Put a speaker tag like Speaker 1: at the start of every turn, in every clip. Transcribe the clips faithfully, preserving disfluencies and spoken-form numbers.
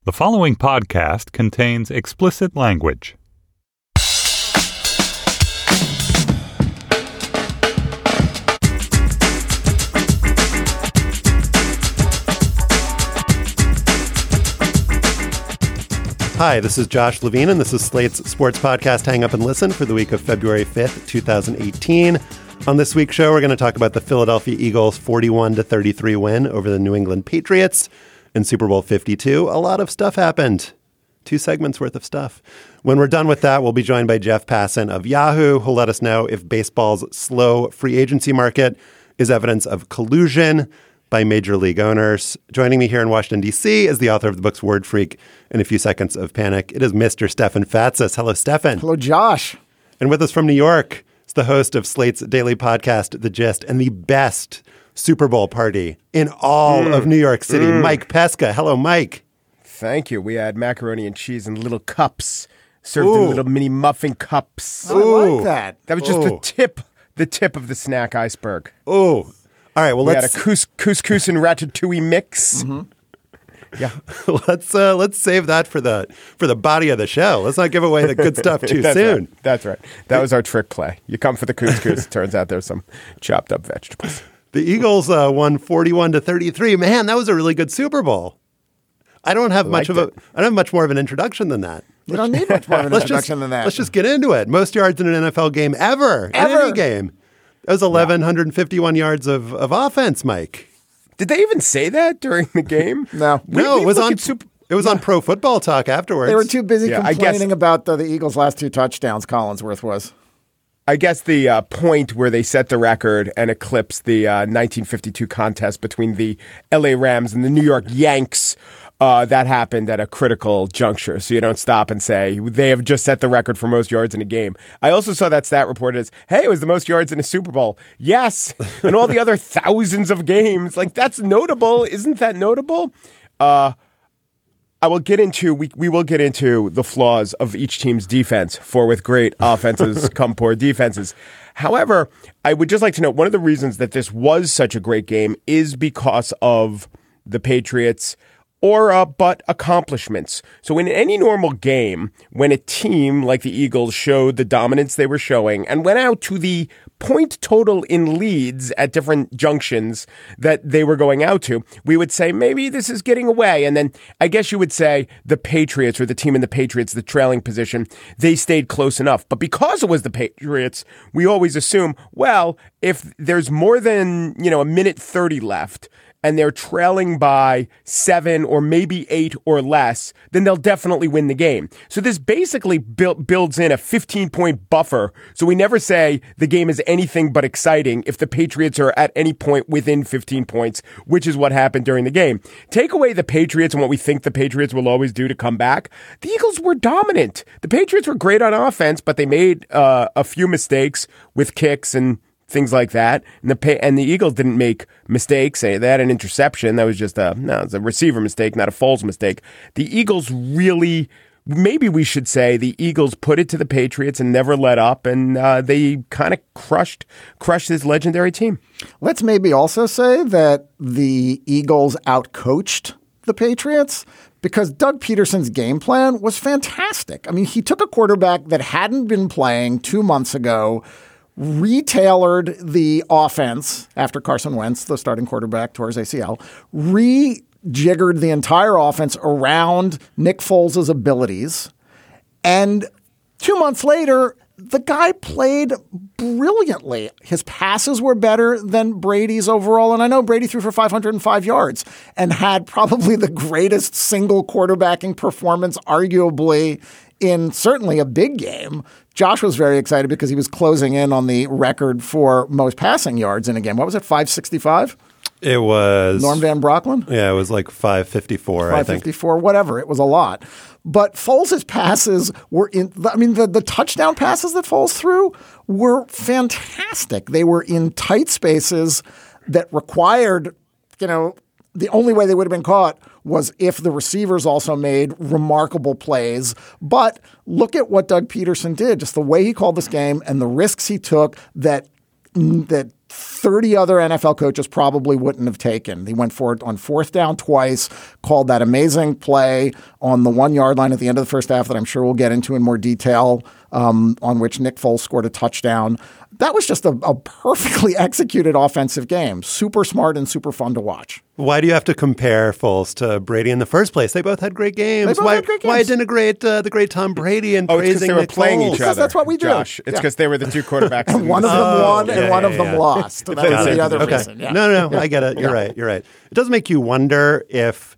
Speaker 1: The following podcast contains explicit language.
Speaker 2: Hi, this is Josh Levine, and this is Slate's sports podcast, Hang Up and Listen, for the week of February fifth, twenty eighteen. On this week's show, we're going to talk about the Philadelphia Eagles' forty-one to thirty-three win over the New England Patriots in Super Bowl fifty-two. A lot of stuff happened. Two segments worth of stuff. When we're done with that, we'll be joined by Jeff Passan of Yahoo, who'll let us know if baseball's slow free agency market is evidence of collusion by major league owners. Joining me here in Washington, D C is the author of the books Word Freak and A Few Seconds of Panic. It is Mister Stefan Fatsis. Hello, Stefan.
Speaker 3: Hello, Josh.
Speaker 2: And with us from New York is the host of Slate's daily podcast, The Gist, and the best Super Bowl party in all mm. of New York City, mm. Mike Pesca. Hello, Mike.
Speaker 4: Thank you. We had macaroni and cheese in little cups, served Ooh. in little mini muffin cups.
Speaker 3: Oh, I like that.
Speaker 4: That was just
Speaker 2: Ooh.
Speaker 4: the tip, the tip of the snack iceberg.
Speaker 2: Oh, all right. Well,
Speaker 4: we
Speaker 2: let's
Speaker 4: had a couscous, couscous and ratatouille mix.
Speaker 3: Mm-hmm.
Speaker 4: Yeah,
Speaker 2: let's uh, let's save that for the for the body of the show. Let's not give away the good stuff too
Speaker 4: That's
Speaker 2: soon.
Speaker 4: Right. That's right. That was our trick play. You come for the couscous. Turns out there's some chopped up vegetables.
Speaker 2: The Eagles uh, won forty-one to thirty-three. Man, that was a really good Super Bowl. I don't have much of a.
Speaker 4: it.
Speaker 2: I don't have much more of an introduction than that.
Speaker 3: You don't need much more of an
Speaker 2: let's
Speaker 3: introduction
Speaker 2: just,
Speaker 3: than that.
Speaker 2: Let's just get into it. Most yards in an N F L game ever.
Speaker 3: Ever.
Speaker 2: In any game. That was eleven fifty-one yards of, of offense, Mike.
Speaker 4: Did they even say that during the game?
Speaker 3: No.
Speaker 4: We,
Speaker 2: no,
Speaker 4: we
Speaker 2: it was on.
Speaker 4: Super-
Speaker 2: it was on Pro Football Talk afterwards.
Speaker 3: They were too busy
Speaker 4: Yeah, I
Speaker 3: complaining
Speaker 4: guess-
Speaker 3: about the, the Eagles' last two touchdowns, Collinsworth was.
Speaker 4: I guess the uh, point where they set the record and eclipsed the uh, nineteen fifty-two contest between the L A Rams and the New York Yanks, uh, that happened at a critical juncture. So you don't stop and say, they have just set the record for most yards in a game. I also saw that stat reported as, hey, it was the most yards in a Super Bowl. Yes, and all the other thousands of games. Like, that's notable. Isn't that notable? Uh, I will get into, we, we will get into the flaws of each team's defense, for with great offenses come poor defenses. However, I would just like to note one of the reasons that this was such a great game is because of the Patriots or uh, but accomplishments. So in any normal game, when a team like the Eagles showed the dominance they were showing and went out to the point total in leads at different junctions that they were going out to, we would say, maybe this is getting away. And then I guess you would say the Patriots or the team in the Patriots, the trailing position, they stayed close enough. But because it was the Patriots, we always assume, well, if there's more than, you know, a minute thirty left, and they're trailing by seven or maybe eight or less, then they'll definitely win the game. So this basically build, builds in a fifteen-point buffer. So we never say the game is anything but exciting if the Patriots are at any point within fifteen points, which is what happened during the game. Take away the Patriots and what we think the Patriots will always do to come back. The Eagles were dominant. The Patriots were great on offense, but they made uh, a few mistakes with kicks and things like that, and the and the Eagles didn't make mistakes. They had an interception that was just a no, it's a receiver mistake, not a Foles mistake. The Eagles really, maybe we should say, the Eagles put it to the Patriots and never let up, and uh, they kind of crushed crushed this legendary team.
Speaker 3: Let's maybe also say that the Eagles outcoached the Patriots, because Doug Peterson's game plan was fantastic. I mean, he took a quarterback that hadn't been playing two months ago, retailored the offense after Carson Wentz, the starting quarterback, tore his A C L, rejiggered the entire offense around Nick Foles' abilities. And two months later, the guy played brilliantly. His passes were better than Brady's overall. And I know Brady threw for five hundred five yards and had probably the greatest single quarterbacking performance, arguably, in certainly a big game. Josh was very excited because he was closing in on the record for most passing yards in a game. What was it, five sixty-five?
Speaker 2: It was
Speaker 3: Norm Van Brocklin?
Speaker 2: Yeah, it was like five fifty-four, I think.
Speaker 3: five fifty-four, whatever. It was a lot. But Foles' passes were in, I mean, the, the touchdown passes that Foles threw were fantastic. They were in tight spaces that required, you know, the only way they would have been caught was if the receivers also made remarkable plays. But look at what Doug Peterson did, just the way he called this game and the risks he took that that thirty other N F L coaches probably wouldn't have taken. He went for it on fourth down twice, called that amazing play on the one-yard line at the end of the first half that I'm sure we'll get into in more detail, um, on which Nick Foles scored a touchdown. That was just a, a perfectly executed offensive game. Super smart and super fun to watch.
Speaker 2: Why do you have to compare Foles to Brady in the first place? They both had great games.
Speaker 3: They both
Speaker 2: why,
Speaker 3: had great games.
Speaker 2: Why denigrate uh, the great Tom Brady and
Speaker 4: Oh, it's because
Speaker 2: praising
Speaker 4: they were
Speaker 2: Nick
Speaker 4: playing
Speaker 2: Foles?
Speaker 4: each
Speaker 3: Because
Speaker 4: other.
Speaker 3: that's what we do.
Speaker 4: Josh, it's
Speaker 3: Yeah.
Speaker 4: because they were the two quarterbacks.
Speaker 3: And one of them
Speaker 2: Oh,
Speaker 3: won
Speaker 2: yeah,
Speaker 3: and one
Speaker 2: yeah,
Speaker 3: of them
Speaker 2: yeah.
Speaker 3: lost. That
Speaker 4: Got
Speaker 3: was
Speaker 4: it.
Speaker 3: the other
Speaker 2: Okay.
Speaker 3: reason. Yeah.
Speaker 2: No, no, no. I get it. You're right. You're right. It does make you wonder if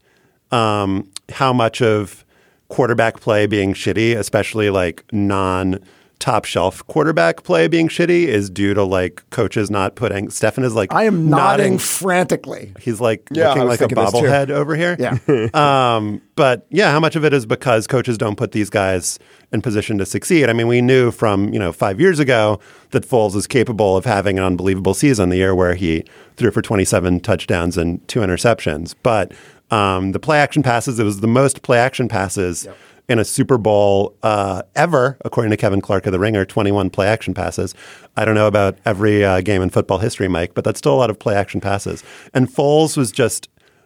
Speaker 2: um, how much of quarterback play being shitty, especially like non top shelf quarterback play being shitty, is due to like coaches not putting. Stefan is like
Speaker 3: I am nodding frantically.
Speaker 2: He's like
Speaker 4: Yeah,
Speaker 2: looking
Speaker 4: I was
Speaker 2: like a
Speaker 4: thinking this too.
Speaker 2: bobblehead over here.
Speaker 3: Yeah.
Speaker 2: um, but yeah, how much of it is because coaches don't put these guys in position to succeed? I mean, we knew from, you know, five years ago that Foles is capable of having an unbelievable season, the year where he threw for twenty-seven touchdowns and two interceptions. But um, the play action passes, it was the most play action passes yep. in a Super Bowl uh, ever, according to Kevin Clark of The Ringer, twenty-one play action passes. I don't know about every uh, game in football history, Mike, but that's still a lot of play action passes. And Foles was just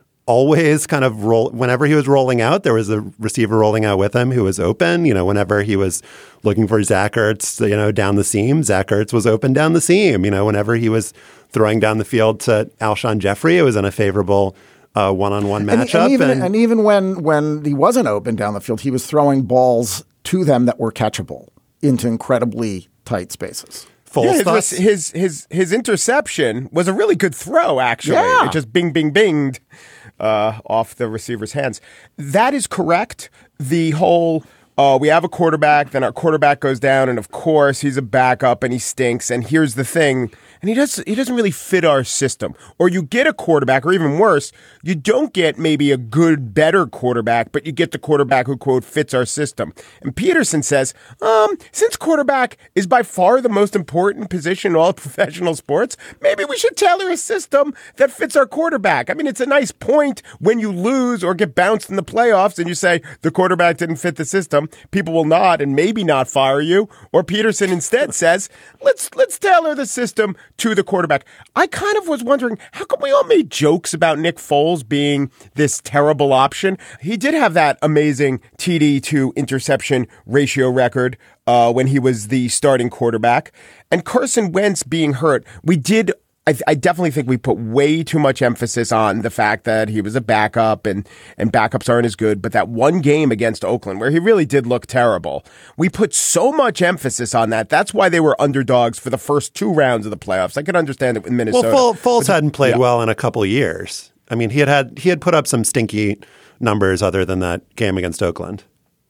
Speaker 2: always kind of roll. Whenever he was rolling out, there was a receiver rolling out with him who was open. You know, whenever he was looking for Zach Ertz, you know, down the seam, Zach Ertz was open down the seam. You know, whenever he was throwing down the field to Alshon Jeffrey, it was in a favorable Uh, one-on-one matchup.
Speaker 3: And, and, even,
Speaker 2: and,
Speaker 3: and even when when he wasn't open down the field, he was throwing balls to them that were catchable into incredibly tight spaces.
Speaker 2: Foles
Speaker 4: Yeah, his,
Speaker 2: thoughts?
Speaker 4: his his his interception was a really good throw, actually.
Speaker 3: Yeah.
Speaker 4: It just bing, bing, binged uh, off the receiver's hands. That is correct. The whole, uh, we have a quarterback, then our quarterback goes down, and of course he's a backup and he stinks. And here's the thing, and he does he doesn't really fit our system. Or you get a quarterback, or even worse, you don't get maybe a good, better quarterback, but you get the quarterback who, quote, fits our system. And Peterson says, um, since quarterback is by far the most important position in all professional sports, maybe we should tailor a system that fits our quarterback. I mean, it's a nice point when you lose or get bounced in the playoffs and you say the quarterback didn't fit the system. People will nod and maybe not fire you. Or Peterson instead says, let's let's tailor the system to the quarterback. I kind of was wondering, how come we all made jokes about Nick Foles being this terrible option? He did have that amazing T D to interception ratio record uh, when he was the starting quarterback. And Carson Wentz being hurt, we did I, th- I definitely think we put way too much emphasis on the fact that he was a backup and, and backups aren't as good. But that one game against Oakland where he really did look terrible, we put so much emphasis on that. That's why they were underdogs for the first two rounds of the playoffs. I could understand it with Minnesota.
Speaker 2: Well, Foles hadn't played
Speaker 4: yeah.
Speaker 2: well in a couple of years. I mean, he had, had he had put up some stinky numbers other than that game against Oakland.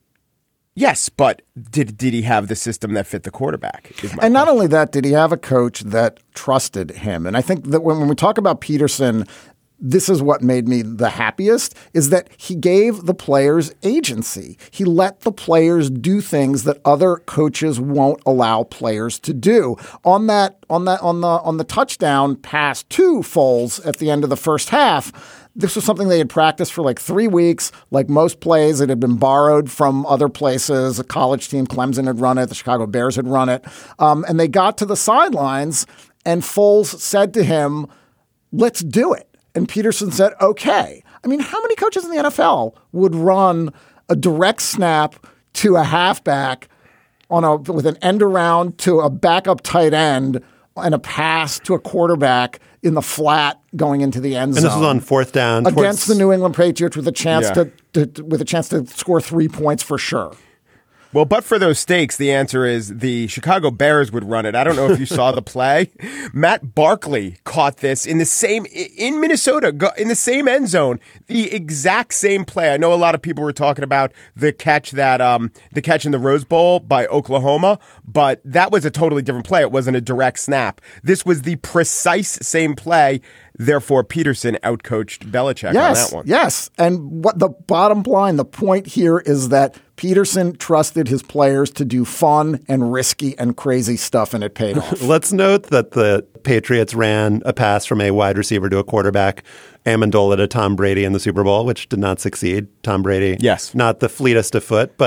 Speaker 4: Yes, but did did he have the system that fit the quarterback?
Speaker 3: And not only that, did he have a coach that trusted him? And I think that when, when we talk about Peterson, this is what made me the happiest, is that he gave the players agency. He let the players do things that other coaches won't allow players to do. On that, on that, on the on the touchdown pass to Foles at the end of the first half, this was something they had practiced for like three weeks. Like most plays, it had been borrowed from other places. A college team, Clemson had run it. The Chicago Bears had run it. Um, and they got to the sidelines, and Foles said to him, let's do it. And Peterson said, okay. I mean, how many coaches in the N F L would run a direct snap to a halfback on a with an end around to a backup tight end and a pass to a quarterback in the flat going into the end zone?
Speaker 2: And this was on fourth down
Speaker 3: against
Speaker 2: towards...
Speaker 3: the New England Patriots with a chance
Speaker 4: Yeah.
Speaker 3: to, to, to with a chance to score three points for sure.
Speaker 4: Well, but for those stakes, the answer is the Chicago Bears would run it. I don't know if you saw the play. Matt Barkley caught this in the same, in Minnesota, in the same end zone, the exact same play. I know a lot of people were talking about the catch that, um, the catch in the Rose Bowl by Oklahoma, but that was a totally different play. It wasn't a direct snap. This was the precise same play. Therefore, Peterson outcoached Belichick
Speaker 3: yes,
Speaker 4: on that one.
Speaker 3: Yes. And what the bottom line, the point here is that Peterson trusted his players to do fun and risky and crazy stuff, and it paid off.
Speaker 2: Let's note that the Patriots ran a pass from a wide receiver to a quarterback, Amendola to Tom Brady in the Super Bowl, which did not succeed. Tom Brady,
Speaker 4: yes,
Speaker 2: not the fleetest of foot, but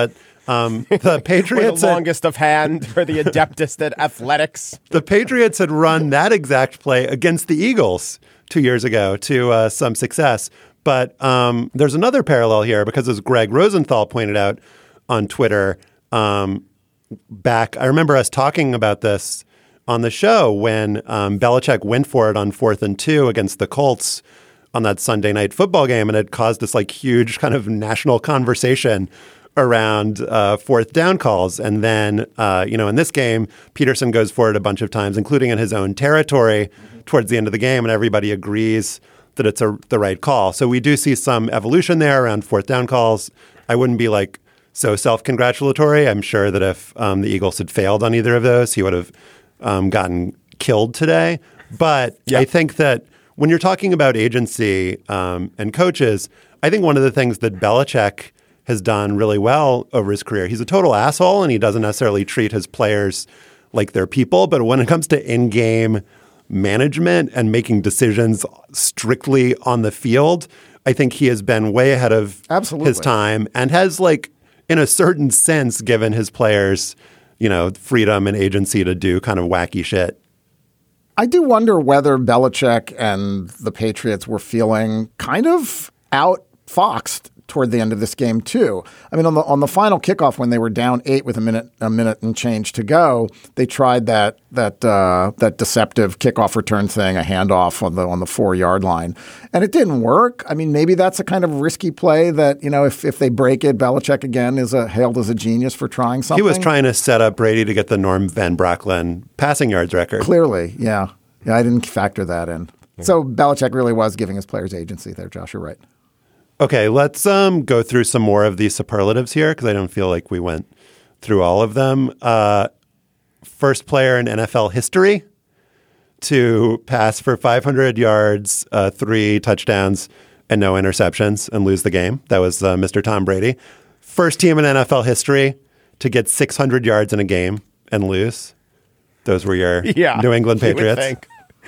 Speaker 2: Um, the Patriots,
Speaker 4: the
Speaker 2: had,
Speaker 4: longest of hand or the adeptest at athletics.
Speaker 2: The Patriots had run that exact play against the Eagles two years ago to uh, some success. But um, there's another parallel here because, as Greg Rosenthal pointed out on Twitter, um, back, I remember us talking about this on the show when um, Belichick went for it on fourth and two against the Colts on that Sunday night football game, and it caused this like huge kind of national conversation around uh, fourth down calls. And then, uh, you know, in this game, Peterson goes for it a bunch of times, including in his own territory towards the end of the game, and everybody agrees that it's a, the right call. So we do see some evolution there around fourth down calls. I wouldn't be like so self-congratulatory. I'm sure that if um, the Eagles had failed on either of those, he would have um, gotten killed today. But yeah. I think that when you're talking about agency um, and coaches, I think one of the things that Belichick has done really well over his career, he's a total asshole and he doesn't necessarily treat his players like they're people. But when it comes to in-game management and making decisions strictly on the field, I think he has been way ahead of
Speaker 3: Absolutely.
Speaker 2: his time and has, like, in a certain sense, given his players, you know, freedom and agency to do kind of wacky shit.
Speaker 3: I do wonder whether Belichick and the Patriots were feeling kind of outfoxed toward the end of this game too. I mean, on the on the final kickoff when they were down eight with a minute a minute and change to go, they tried that that uh, that deceptive kickoff return thing, a handoff on the on the four yard line, and it didn't work. I mean, maybe that's a kind of risky play that, you know, if if they break it, Belichick again is a, hailed as a genius for trying something.
Speaker 2: He was trying to set up Brady to get the Norm Van Brocklin passing yards record.
Speaker 3: Clearly, yeah, yeah, I didn't factor that in. So Belichick really was giving his players agency there, Josh. You're right.
Speaker 2: Okay, let's um, go through some more of these superlatives here because I don't feel like we went through all of them. Uh, first player in N F L history to pass for five hundred yards, uh, three touchdowns, and no interceptions and lose the game. That was uh, Mister Tom Brady. First team in N F L history to get six hundred yards in a game and lose. Those were your
Speaker 4: yeah,
Speaker 2: New England Patriots.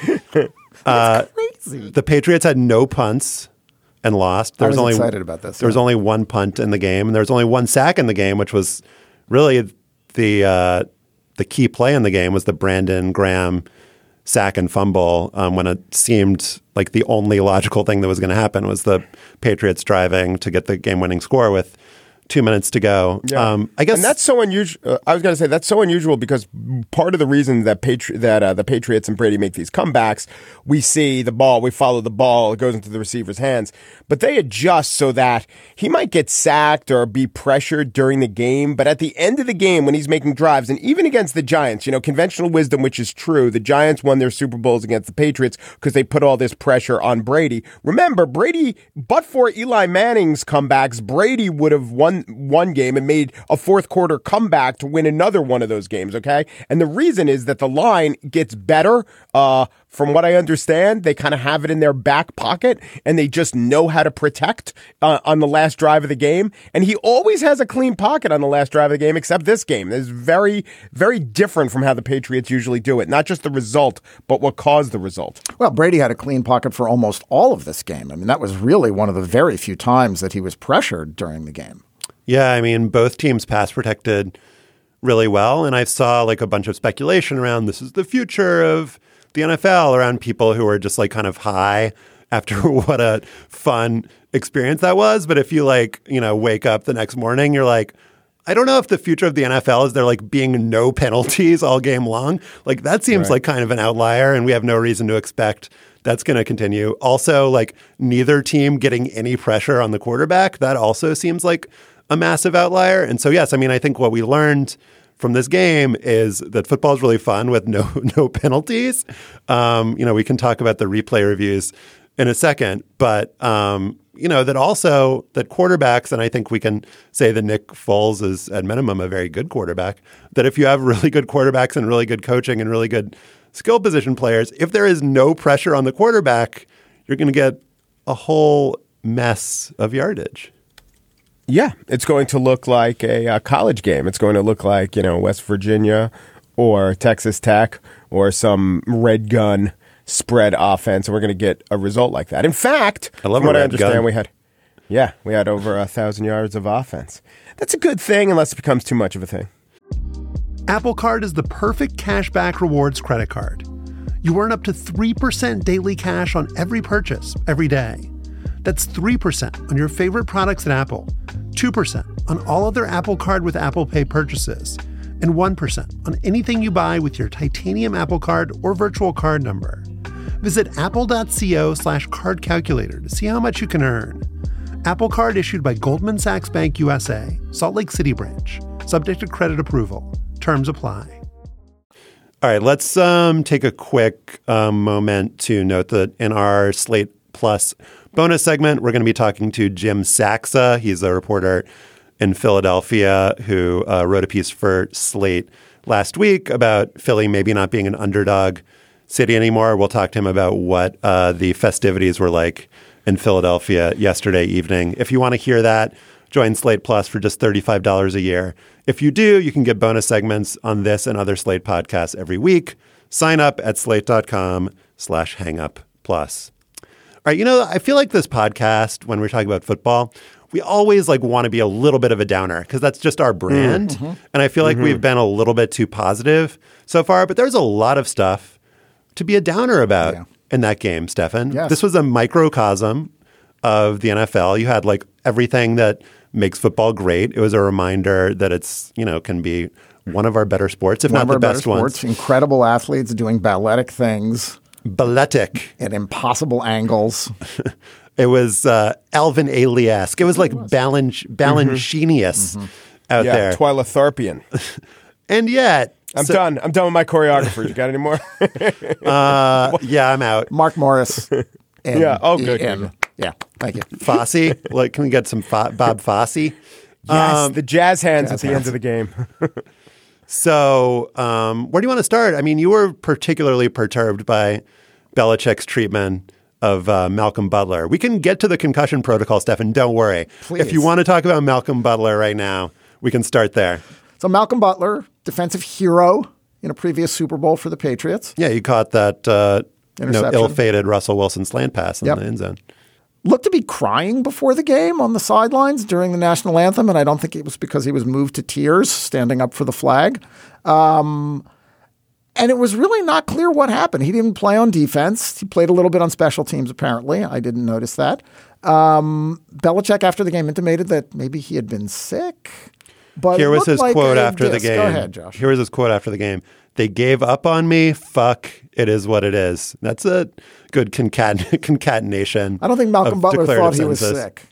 Speaker 3: uh, crazy.
Speaker 2: The Patriots had no punts and lost. There
Speaker 3: I was,
Speaker 2: was only,
Speaker 3: excited about this.
Speaker 2: There yeah. was only one punt in the game, and there was only one sack in the game, which was really the uh, the key play in the game was the Brandon Graham sack and fumble um, when it seemed like the only logical thing that was going to happen was the Patriots driving to get the game-winning score with two minutes to go.
Speaker 4: Yeah.
Speaker 2: Um, I guess,
Speaker 4: and that's so unusual. Uh, I was going to say that's so unusual because part of the reason that Patri- that uh, the Patriots and Brady make these comebacks, we see the ball, we follow the ball, it goes into the receiver's hands, but they adjust so that he might get sacked or be pressured during the game. But at the end of the game, when he's making drives, and even against the Giants, you know, conventional wisdom, which is true, the Giants won their Super Bowls against the Patriots because they put all this pressure on Brady. Remember, Brady, but for Eli Manning's comebacks, Brady would have won one game and made a fourth quarter comeback to win another one of those games, okay? And the reason is that the line gets better. Uh, from what I understand, they kind of have it in their back pocket and they just know how to protect uh, on the last drive of the game. And he always has a clean pocket on the last drive of the game, except this game. It's very, very different from how the Patriots usually do it. Not just the result, but what caused the result.
Speaker 3: Well, Brady had a clean pocket for almost all of this game. I mean, that was really one of the very few times that he was pressured during the game.
Speaker 2: Yeah, I mean, both teams pass protected really well. And I saw like a bunch of speculation around this is the future of the N F L, around people who are just like kind of high after what a fun experience that was. But if you like, you know, wake up the next morning, you're like, I don't know if the future of the N F L is there like being no penalties all game long. Like that seems right. like kind of an outlier, and we have no reason to expect that's going to continue. Also, like neither team getting any pressure on the quarterback, that also seems like a massive outlier. And so, yes, I mean, I think what we learned from this game is that football is really fun with no no penalties. Um, you know, we can talk about the replay reviews in a second, but um, you know that also that quarterbacks, and I think we can say that Nick Foles is at minimum a very good quarterback. That if you have really good quarterbacks and really good coaching and really good skill position players, if there is no pressure on the quarterback, you're going to get a whole mess of yardage.
Speaker 4: Yeah, it's going to look like a, a college game. It's going to look like, you know, West Virginia or Texas Tech or some red gun spread offense, and we're going to get a result like that. In fact,
Speaker 2: I love
Speaker 4: from what I
Speaker 2: red
Speaker 4: understand,
Speaker 2: gun.
Speaker 4: we had Yeah, we had over a thousand yards of offense. That's a good thing unless it becomes too much of a thing.
Speaker 2: Apple Card is the perfect cashback rewards credit card. You earn up to three percent daily cash on every purchase, every day. That's three percent on your favorite products at Apple, two percent on all other Apple Card with Apple Pay purchases, and one percent on anything you buy with your titanium Apple Card or virtual card number. Visit apple.co slash card calculator to see how much you can earn. Apple Card issued by Goldman Sachs Bank U S A, Salt Lake City branch. Subject to credit approval. Terms apply. All right, let's um, take a quick um, moment to note that in our Slate Plus bonus segment, we're going to be talking to Jim Saxa. He's a reporter in Philadelphia who uh, wrote a piece for Slate last week about Philly maybe not being an underdog city anymore. We'll talk to him about what uh, the festivities were like in Philadelphia yesterday evening. If you want to hear that, join Slate Plus for just thirty-five dollars a year. If you do, you can get bonus segments on this and other Slate podcasts every week. Sign up at slate.com slash hangup plus. All right, you know, I feel like this podcast, when we're talking about football, we always like want to be a little bit of a downer because that's just our brand. Mm-hmm. And I feel like mm-hmm. we've been a little bit too positive so far, but there's a lot of stuff to be a downer about yeah. in that game, Stefan.
Speaker 3: Yes.
Speaker 2: This was a microcosm of the N F L. You had like everything that makes football great. It was a reminder that it's, you know, can be one of our better sports, if
Speaker 3: one
Speaker 2: not the best
Speaker 3: sports.
Speaker 2: ones.
Speaker 3: Incredible athletes doing balletic things.
Speaker 2: Balletic.
Speaker 3: At impossible angles.
Speaker 2: It was uh, Alvin Ailey-esque. It was like Balan- Balanchinius mm-hmm. out
Speaker 4: yeah,
Speaker 2: there.
Speaker 4: Twilatharpian.
Speaker 2: And yet...
Speaker 4: I'm
Speaker 2: so,
Speaker 4: done. I'm done with my choreographers. You got any more?
Speaker 2: uh, yeah, I'm out.
Speaker 3: Mark Morris. And,
Speaker 4: yeah. Oh, good.
Speaker 3: And,
Speaker 4: good.
Speaker 3: Yeah. Thank you.
Speaker 2: Fosse. Like, can we get some Fo- Bob Fosse?
Speaker 4: Yes.
Speaker 2: Um,
Speaker 4: the jazz hands
Speaker 3: jazz
Speaker 4: at the
Speaker 3: hands.
Speaker 4: end of the game.
Speaker 2: So um, where do you want to start? I mean, you were particularly perturbed by Belichick's treatment of uh, Malcolm Butler. We can get to the concussion protocol, Stefan. Don't worry.
Speaker 3: Please.
Speaker 2: If you want to talk about Malcolm Butler right now, we can start there.
Speaker 3: So Malcolm Butler, defensive hero in a previous Super Bowl for the Patriots.
Speaker 2: Yeah, you caught that uh, you know,
Speaker 3: Interception.
Speaker 2: ill-fated Russell Wilson slant pass in
Speaker 3: Yep.
Speaker 2: the end zone.
Speaker 3: Looked to be crying before the game on the sidelines during the national anthem, and I don't think it was because he was moved to tears standing up for the flag. Um, and it was really not clear what happened. He didn't play on defense. He played a little bit on special teams, apparently. I didn't notice that. Um, Belichick, after the game, intimated that maybe he had been sick. But
Speaker 2: Here was his
Speaker 3: like
Speaker 2: quote
Speaker 3: a
Speaker 2: after the
Speaker 3: disc.
Speaker 2: game.
Speaker 3: Go ahead, Josh.
Speaker 2: Here was his quote after the game. They gave up on me. Fuck. It is what it is. That's a good concat- concatenation.
Speaker 3: I don't think Malcolm
Speaker 2: of
Speaker 3: Butler thought
Speaker 2: declarative
Speaker 3: he was
Speaker 2: sentences.
Speaker 3: sick.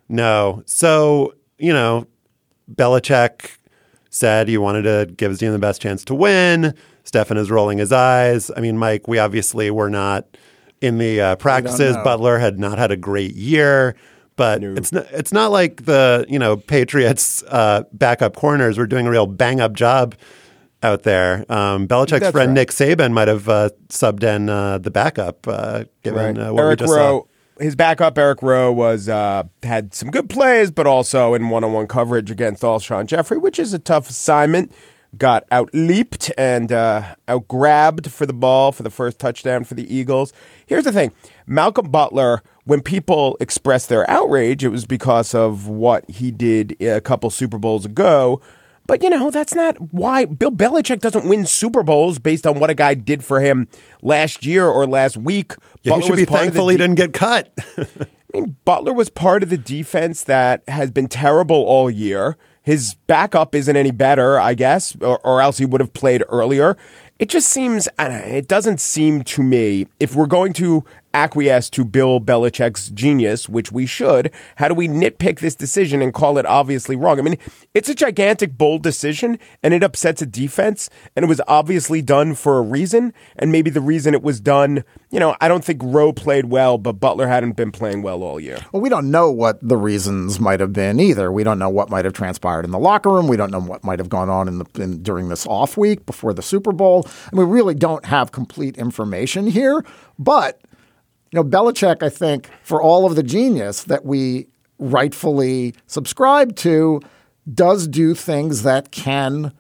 Speaker 2: No. So, you know, Belichick said he wanted to give his team the best chance to win. Stefan is rolling his eyes. I mean, Mike, we obviously were not in the uh, practices.
Speaker 3: know.
Speaker 2: Butler had not had a great year. But
Speaker 4: No.
Speaker 2: it's not, it's not like the, you know, Patriots uh, backup corners were doing a real bang-up job out there. Um, Belichick's
Speaker 4: That's
Speaker 2: friend
Speaker 4: right.
Speaker 2: Nick Saban might have uh, subbed in uh, the backup, uh, given
Speaker 4: Right.
Speaker 2: uh, what
Speaker 4: Eric
Speaker 2: we just
Speaker 4: Rowe,
Speaker 2: saw.
Speaker 4: his backup Eric Rowe was uh, had some good plays, but also in one-on-one coverage against Alshon Jeffrey, which is a tough assignment. Got out-leaped and uh, out-grabbed for the ball for the first touchdown for the Eagles. Here's the thing. Malcolm Butler, when people expressed their outrage, it was because of what he did a couple Super Bowls ago. But, you know, that's not why Bill Belichick doesn't win Super Bowls based on what a guy did for him last year or last week.
Speaker 2: Yeah, he
Speaker 4: Butler
Speaker 2: should
Speaker 4: was
Speaker 2: be
Speaker 4: part of the
Speaker 2: thankful he
Speaker 4: de-
Speaker 2: didn't get cut.
Speaker 4: I mean, Butler was part of the defense that has been terrible all year. His backup isn't any better, I guess, or, or else he would have played earlier. It just seems, I don't know, it doesn't seem to me, if we're going to acquiesce to Bill Belichick's genius, which we should, how do we nitpick this decision and call it obviously wrong? I mean, it's a gigantic, bold decision, and it upsets a defense, and it was obviously done for a reason, and maybe the reason it was done, you know, I don't think Rowe played well, but Butler hadn't been playing well all year.
Speaker 3: Well, we don't know what the reasons might have been either. We don't know what might have transpired in the locker room. We don't know what might have gone on in the in, during this off week before the Super Bowl. And we really don't have complete information here. But, you know, Belichick, I think, for all of the genius that we rightfully subscribe to, does do things that can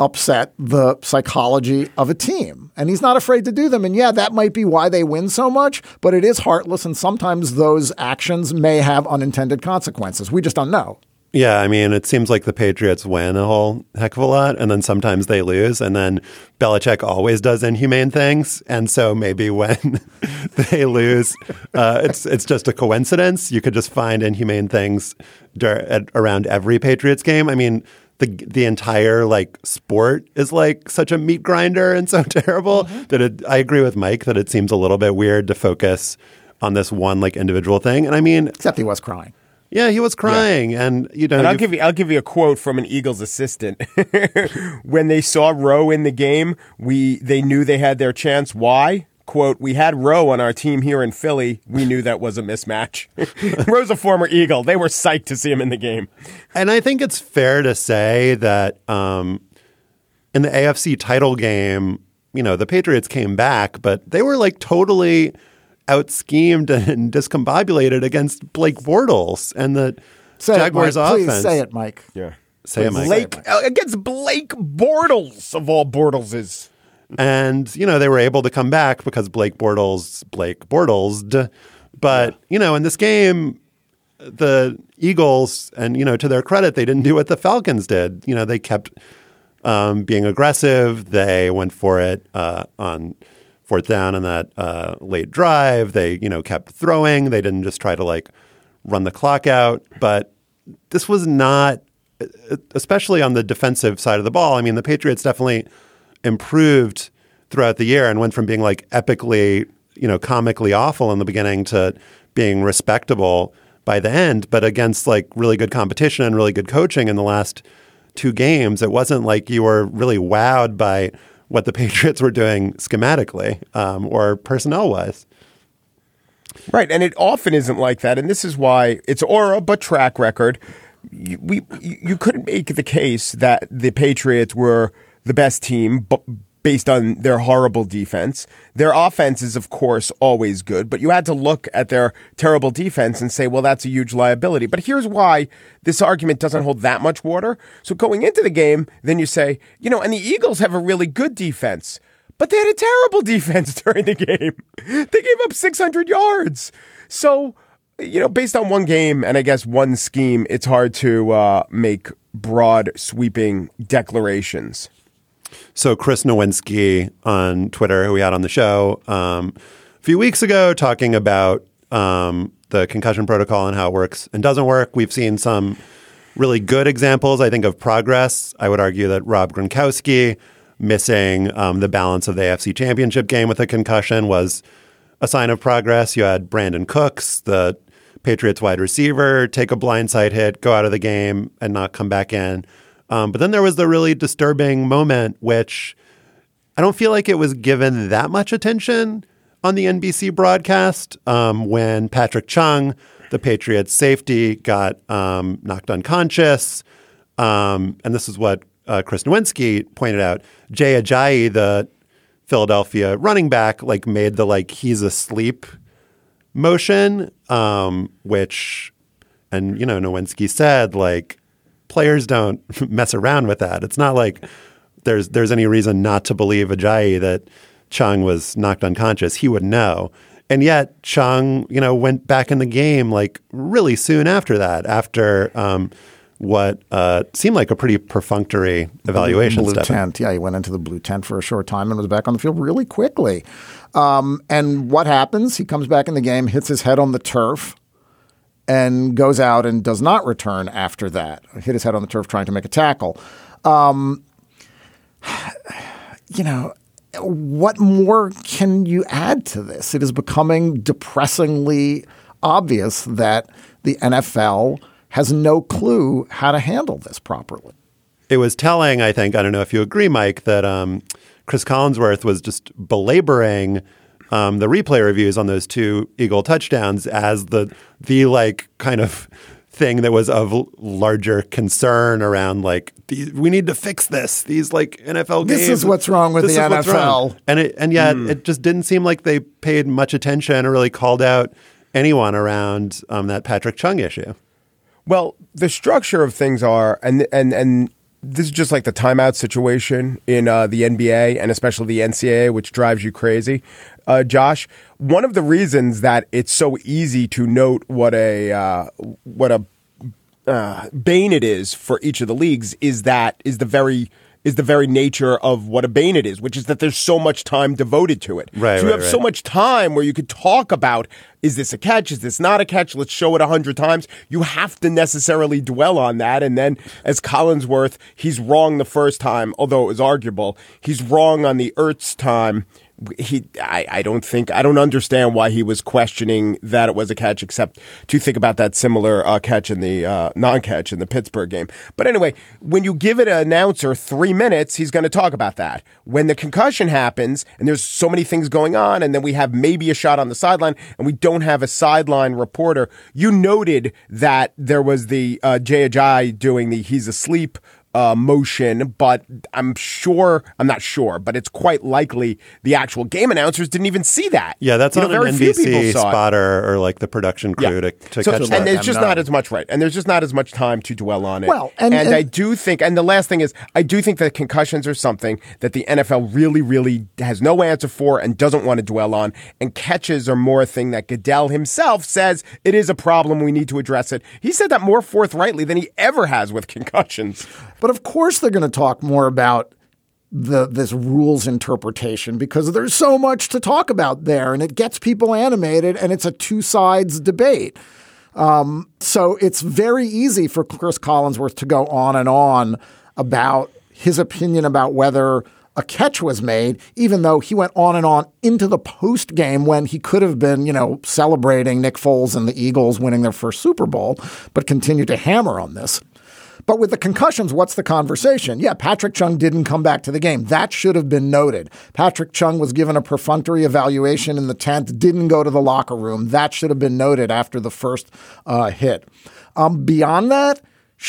Speaker 3: upset the psychology of a team. And he's not afraid to do them. And yeah, that might be why they win so much, but it is heartless. And sometimes those actions may have unintended consequences. We just don't know.
Speaker 2: Yeah, I mean, it seems like the Patriots win a whole heck of a lot, and then sometimes they lose, and then Belichick always does inhumane things, and so maybe when they lose, uh, it's it's just a coincidence. You could just find inhumane things dur- at, around every Patriots game. I mean, the the entire like sport is like such a meat grinder and so terrible mm-hmm. that it, I agree with Mike that it seems a little bit weird to focus on this one like individual thing. And I mean,
Speaker 3: except he was crying.
Speaker 2: Yeah, he was crying, yeah. and you know.
Speaker 4: And I'll give you, I'll give you a quote from an Eagles assistant. When they saw Rowe in the game, we they knew they had their chance. Why? Quote: "We had Rowe on our team here in Philly. We knew that was a mismatch." Rowe's a former Eagle. They were psyched to see him in the game.
Speaker 2: And I think it's fair to say that um, in the A F C title game, you know, the Patriots came back, but they were like totally out-schemed and discombobulated against Blake Bortles and the
Speaker 3: say
Speaker 2: Jaguars
Speaker 3: it, Mike.
Speaker 2: offense.
Speaker 3: Please say it, Mike.
Speaker 4: Yeah.
Speaker 2: Say it, Mike.
Speaker 4: Blake, uh, against Blake Bortles, of all Bortleses.
Speaker 2: And, you know, they were able to come back because Blake Bortles, Blake Bortles'd. But, yeah. you know, in this game, the Eagles, and, you know, to their credit, they didn't do what the Falcons did. You know, they kept um, being aggressive. They went for it uh, on fourth down in that uh, late drive. They, you know, kept throwing. They didn't just try to like run the clock out. But this was not, especially on the defensive side of the ball. I mean, the Patriots definitely improved throughout the year and went from being like epically, you know, comically awful in the beginning to being respectable by the end. But against like really good competition and really good coaching in the last two games, it wasn't like you were really wowed by what the Patriots were doing schematically um, or personnel-wise.
Speaker 4: Right, and it often isn't like that, and this is why it's aura but track record. You, we, you couldn't make the case that the Patriots were the best team but based on their horrible defense. Their offense is, of course, always good, but you had to look at their terrible defense and say, well, that's a huge liability. But here's why this argument doesn't hold that much water. So going into the game, then you say, you know, and the Eagles have a really good defense, but they had a terrible defense during the game. They gave up six hundred yards. So, you know, based on one game and I guess one scheme, it's hard to uh, make broad, sweeping declarations.
Speaker 2: So Chris Nowinski on Twitter, who we had on the show um, a few weeks ago, talking about um, the concussion protocol and how it works and doesn't work. We've seen some really good examples, I think, of progress. I would argue that Rob Gronkowski missing um, the balance of the A F C Championship game with a concussion was a sign of progress. You had Brandon Cooks, the Patriots wide receiver, take a blindside hit, go out of the game, and not come back in. Um, but then there was the really disturbing moment, which I don't feel like it was given that much attention on the N B C broadcast um, when Patrick Chung, the Patriots safety, got um, knocked unconscious. Um, and this is what uh, Chris Nowinski pointed out. Jay Ajayi, the Philadelphia running back, like made the like he's asleep motion, um, which, and you know, Nowinski said like, players don't mess around with that. It's not like there's there's any reason not to believe Ajayi that Chung was knocked unconscious. He would know. And yet Chung, you know, went back in the game like really soon after that, after um, what uh, seemed like a pretty perfunctory evaluation.
Speaker 3: Blue tent. Yeah, he went into the blue tent for a short time and was back on the field really quickly. Um, and what happens? He comes back in the game, hits his head on the turf, and goes out and does not return after that. Hit his head on the turf trying to make a tackle. Um, you know, what more can you add to this? It is becoming depressingly obvious that the N F L has no clue how to handle this properly.
Speaker 2: It was telling, I think, I don't know if you agree, Mike, that um, Chris Collinsworth was just belaboring Um, the replay reviews on those two Eagle touchdowns as the the like kind of thing that was of larger concern around like these, we need to fix this. These like N F L games.
Speaker 3: This is what's wrong with
Speaker 2: this
Speaker 3: the
Speaker 2: N F L. And it and yet mm. it just didn't seem like they paid much attention or really called out anyone around um, that Patrick Chung issue.
Speaker 4: Well, the structure of things are, and and and this is just like the timeout situation in uh, the N B A and especially the N C double A, which drives you crazy. Uh, Josh, one of the reasons that it's so easy to note what a uh, what a uh, bane it is for each of the leagues is that is the very is the very nature of what a bane it is, which is that there's so much time devoted to it.
Speaker 2: Right,
Speaker 4: so you
Speaker 2: right,
Speaker 4: have so
Speaker 2: right.
Speaker 4: much time where you could talk about, is this a catch? Is this not a catch? Let's show it a hundred times. You have to necessarily dwell on that. And then as Collinsworth, he's wrong the first time, although it was arguable. He's wrong on the Ertz time. He, I, I don't think, I don't understand why he was questioning that it was a catch, except to think about that similar uh, catch in the uh, non-catch in the Pittsburgh game. But anyway, when you give it an announcer three minutes, he's going to talk about that. When the concussion happens, and there's so many things going on, and then we have maybe a shot on the sideline, and we don't have a sideline reporter, you noted that there was the uh, Jay Ajayi doing the he's asleep Uh, motion, but I'm sure, I'm not sure, but it's quite likely the actual game announcers didn't even see that.
Speaker 2: Yeah, that's
Speaker 4: you
Speaker 2: on
Speaker 4: know,
Speaker 2: an
Speaker 4: very
Speaker 2: N B
Speaker 4: few people
Speaker 2: C
Speaker 4: saw it.
Speaker 2: spotter or like the production crew
Speaker 4: Yeah.
Speaker 2: to, to
Speaker 4: So-
Speaker 2: catch
Speaker 4: and
Speaker 2: that.
Speaker 4: there's just
Speaker 3: them
Speaker 4: not
Speaker 3: know.
Speaker 4: as much right, and there's just not as much time to dwell on it.
Speaker 3: Well, and- and-
Speaker 4: I do think, and the last thing is, I do think that concussions are something that the N F L really, really has no answer for and doesn't want to dwell on. And catches are more a thing that Goodell himself says it is a problem. We need to address it. He said that more forthrightly than he ever has with concussions.
Speaker 3: But of course, they're going to talk more about the this rules interpretation because there's so much to talk about there, and it gets people animated, and it's a two sides debate. Um, so it's very easy for Chris Collinsworth to go on and on about his opinion about whether a catch was made, even though he went on and on into the post game when he could have been, you know, celebrating Nick Foles and the Eagles winning their first Super Bowl, but continued to hammer on this. But with the concussions, what's the conversation? Yeah, Patrick Chung didn't come back to the game. That should have been noted. Patrick Chung was given a perfunctory evaluation in the tenth, didn't go to the locker room. That should have been noted after the first uh, hit. Um, beyond that,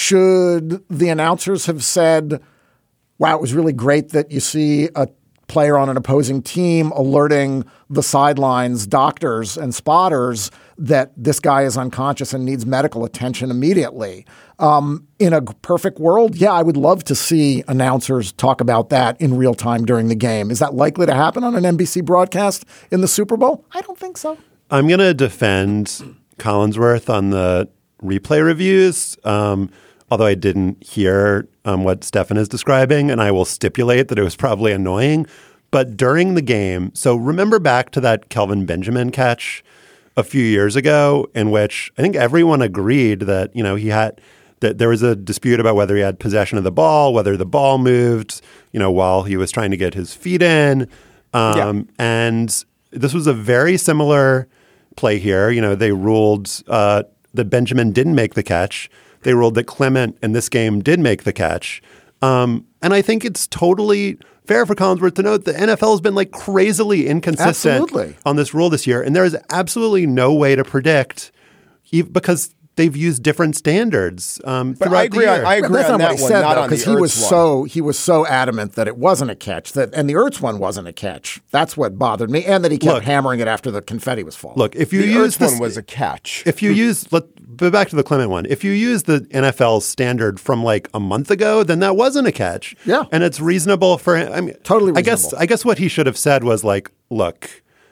Speaker 3: should the announcers have said, wow, it was really great that you see a player on an opposing team alerting the sidelines doctors and spotters that this guy is unconscious and needs medical attention immediately. Um, in a perfect world, yeah, I would love to see announcers talk about that in real time during the game. Is that likely to happen on an N B C broadcast in the Super Bowl? I don't think so.
Speaker 2: I'm going to defend Collinsworth on the replay reviews, um, although I didn't hear um, what Stefan is describing, and I will stipulate that it was probably annoying. But during the game, so remember back to that Kelvin Benjamin catch a few years ago in which I think everyone agreed that, you know, he had that there was a dispute about whether he had possession of the ball, whether the ball moved, you know, while he was trying to get his feet in. Um, yeah. And this was a very similar play here. You know, they ruled uh, that Benjamin didn't make the catch. They ruled that Clement in this game did make the catch. Um, and I think it's totally fair for Collinsworth to note the N F L has been like crazily inconsistent
Speaker 3: Absolutely.
Speaker 2: on this rule this year. And there is absolutely no way to predict because they've used different standards um,
Speaker 4: But
Speaker 2: throughout
Speaker 4: I agree
Speaker 2: the
Speaker 4: on,
Speaker 2: year.
Speaker 4: I agree
Speaker 3: That's
Speaker 4: on
Speaker 3: not
Speaker 4: that
Speaker 3: what he
Speaker 4: one,
Speaker 3: said,
Speaker 4: not
Speaker 3: though,
Speaker 4: on the
Speaker 3: because he was
Speaker 4: Ertz one.
Speaker 3: so he was so adamant that it wasn't a catch that, and the Ertz one wasn't a catch. That's what bothered me, and that he kept
Speaker 2: Look,
Speaker 3: hammering it after the confetti was falling.
Speaker 2: Look, if you
Speaker 4: The
Speaker 2: use
Speaker 4: Ertz
Speaker 2: this,
Speaker 4: one was a catch.
Speaker 2: if you use, let, but back to the Clement one. If you use the N F L standard from like a month ago, then that wasn't a catch.
Speaker 3: Yeah.
Speaker 2: And it's reasonable for him. I mean,
Speaker 3: Totally
Speaker 2: I guess,
Speaker 3: reasonable.
Speaker 2: I guess what he should have said was like, look,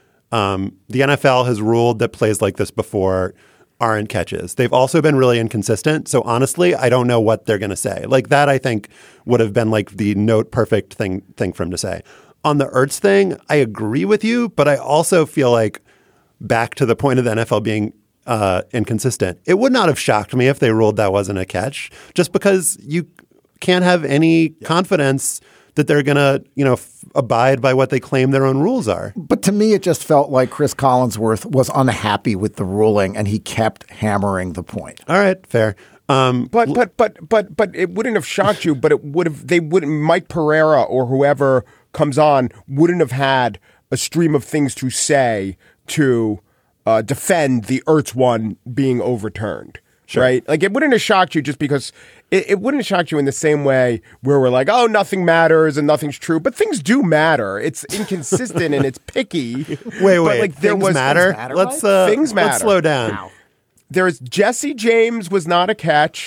Speaker 2: um, the N F L has ruled that plays like this before aren't catches. They've also been really inconsistent. So honestly, I don't know what they're going to say. Like that, I think would have been like the note perfect thing, thing for him to say. On the Ertz thing, I agree with you, but I also feel like back to the point of the N F L being uh, inconsistent, it would not have shocked me if they ruled that wasn't a catch, just because you can't have any yeah. confidence that they're going to, you know, f- abide by what they claim their own rules are.
Speaker 3: But to me, it just felt like Chris Collinsworth was unhappy with the ruling, and he kept hammering the point.
Speaker 2: All right, fair. Um,
Speaker 4: But but but but but it wouldn't have shocked you. But it would have. They wouldn't. Mike Pereira or whoever comes on wouldn't have had a stream of things to say to uh, defend the Ertz one being overturned. Sure. Right? Like it wouldn't have shocked you just because it, it wouldn't have shocked you in the same way where we're like, oh, nothing matters and nothing's true. But things do matter. It's inconsistent and it's picky.
Speaker 2: Wait, wait.
Speaker 4: But like there
Speaker 2: things
Speaker 4: was
Speaker 2: matter.
Speaker 3: Things matter,
Speaker 2: let's
Speaker 3: right?
Speaker 2: uh,
Speaker 4: Things matter.
Speaker 2: Let's slow down.
Speaker 3: Wow.
Speaker 4: There's Jesse James was not a catch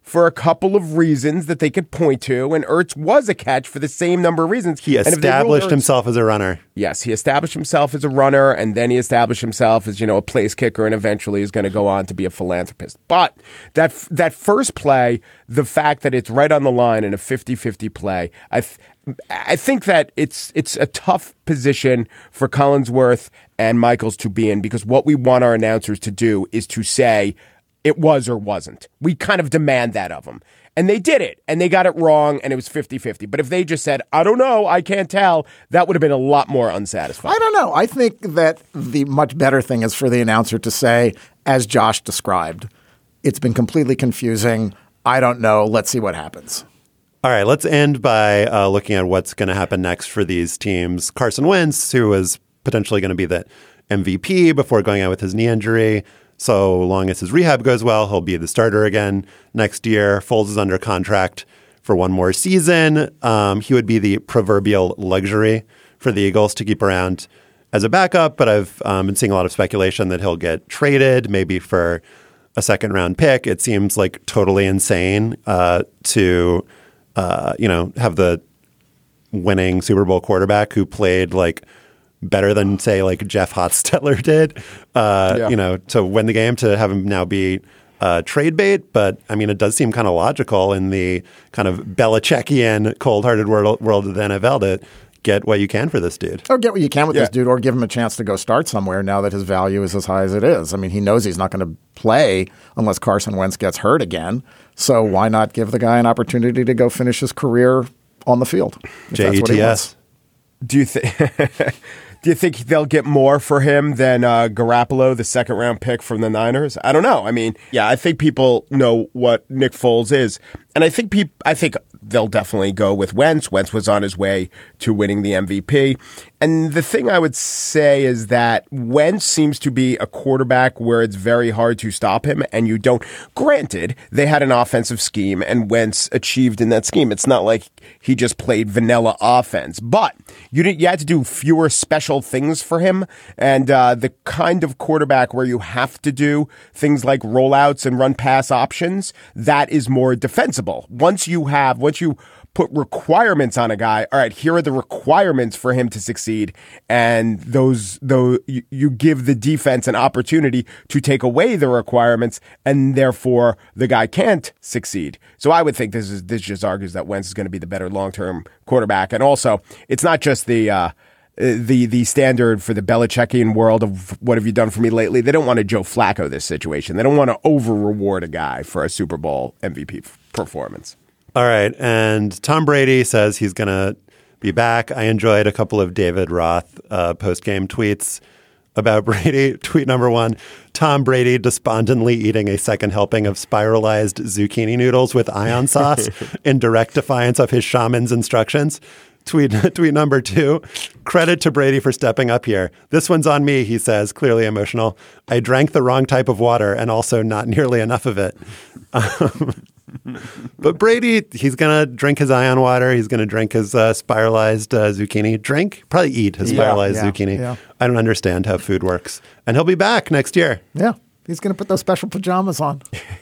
Speaker 4: for a couple of reasons that they could point to, and Ertz was a catch for the same number of reasons.
Speaker 2: He established Ertz, himself as a runner.
Speaker 4: Yes, he established himself as a runner, and then he established himself as, you know, a place kicker, and eventually is going to go on to be a philanthropist. But that that first play, the fact that it's right on the line in a fifty-fifty play, I th- I think that it's it's a tough position for Collinsworth and Michaels to be in, because what we want our announcers to do is to say it was or wasn't. We kind of demand that of them. And they did it, and they got it wrong, and it was fifty-fifty. But if they just said, I don't know, I can't tell, that would have been a lot more unsatisfying.
Speaker 3: I don't know. I think that the much better thing is for the announcer to say, as Josh described, it's been completely confusing. I don't know. Let's see what happens.
Speaker 2: All right, let's end by uh, looking at what's going to happen next for these teams. Carson Wentz, who was potentially going to be the M V P before going out with his knee injury. So long as his rehab goes well, he'll be the starter again next year. Foles is under contract for one more season. Um, he would be the proverbial luxury for the Eagles to keep around as a backup, but I've um, been seeing a lot of speculation that he'll get traded, maybe for a second round pick. It seems like totally insane uh, to, uh, you know, have the winning Super Bowl quarterback who played like better than, say, like Jeff Hostetler did, uh, yeah. you know, to win the game, to have him now be uh, trade bait. But, I mean, it does seem kind of logical in the kind of Belichickian, cold-hearted world, world of the N F L to get what you can for this dude.
Speaker 3: Or get what you can with yeah. this dude, or give him a chance to go start somewhere now that his value is as high as it is. I mean, he knows he's not going to play unless Carson Wentz gets hurt again. So why not give the guy an opportunity to go finish his career on the field?
Speaker 2: J E T S.
Speaker 4: Do you think... Do you think they'll get more for him than uh, Garoppolo, the second round pick from the Niners? I don't know. I mean, yeah, I think people know what Nick Foles is, and I think peop- I think they'll definitely go with Wentz. Wentz was on his way to winning the M V P. And the thing I would say is that Wentz seems to be a quarterback where it's very hard to stop him, and you don't. Granted, they had an offensive scheme, and Wentz achieved in that scheme. It's not like he just played vanilla offense, but you didn't. You had to do fewer special things for him, and uh, the kind of quarterback where you have to do things like rollouts and run pass options, that is more defensible. Once you have, once you put requirements on a guy, all right, here are the requirements for him to succeed, and those, those you, you give the defense an opportunity to take away the requirements, and therefore the guy can't succeed. So I would think this is this just argues that Wentz is going to be the better long-term quarterback, and also it's not just the uh, the the standard for the Belichickian world of what have you done for me lately. They don't want to Joe Flacco this situation. They don't want to over-reward a guy for a Super Bowl M V P performance.
Speaker 2: All right. And Tom Brady says he's going to be back. I enjoyed a couple of David Roth uh, post-game tweets about Brady. Tweet number one, Tom Brady despondently eating a second helping of spiralized zucchini noodles with ion sauce in direct defiance of his shaman's instructions. Tweet tweet number two, credit to Brady for stepping up here. This one's on me, he says, clearly emotional. I drank the wrong type of water and also not nearly enough of it. Um, but Brady, he's going to drink his ion water. He's going to drink his uh, spiralized uh, zucchini. Drink? Probably eat his spiralized yeah, yeah, zucchini. Yeah. I don't understand how food works. And he'll be back next year.
Speaker 3: Yeah. He's going to put those special pajamas on.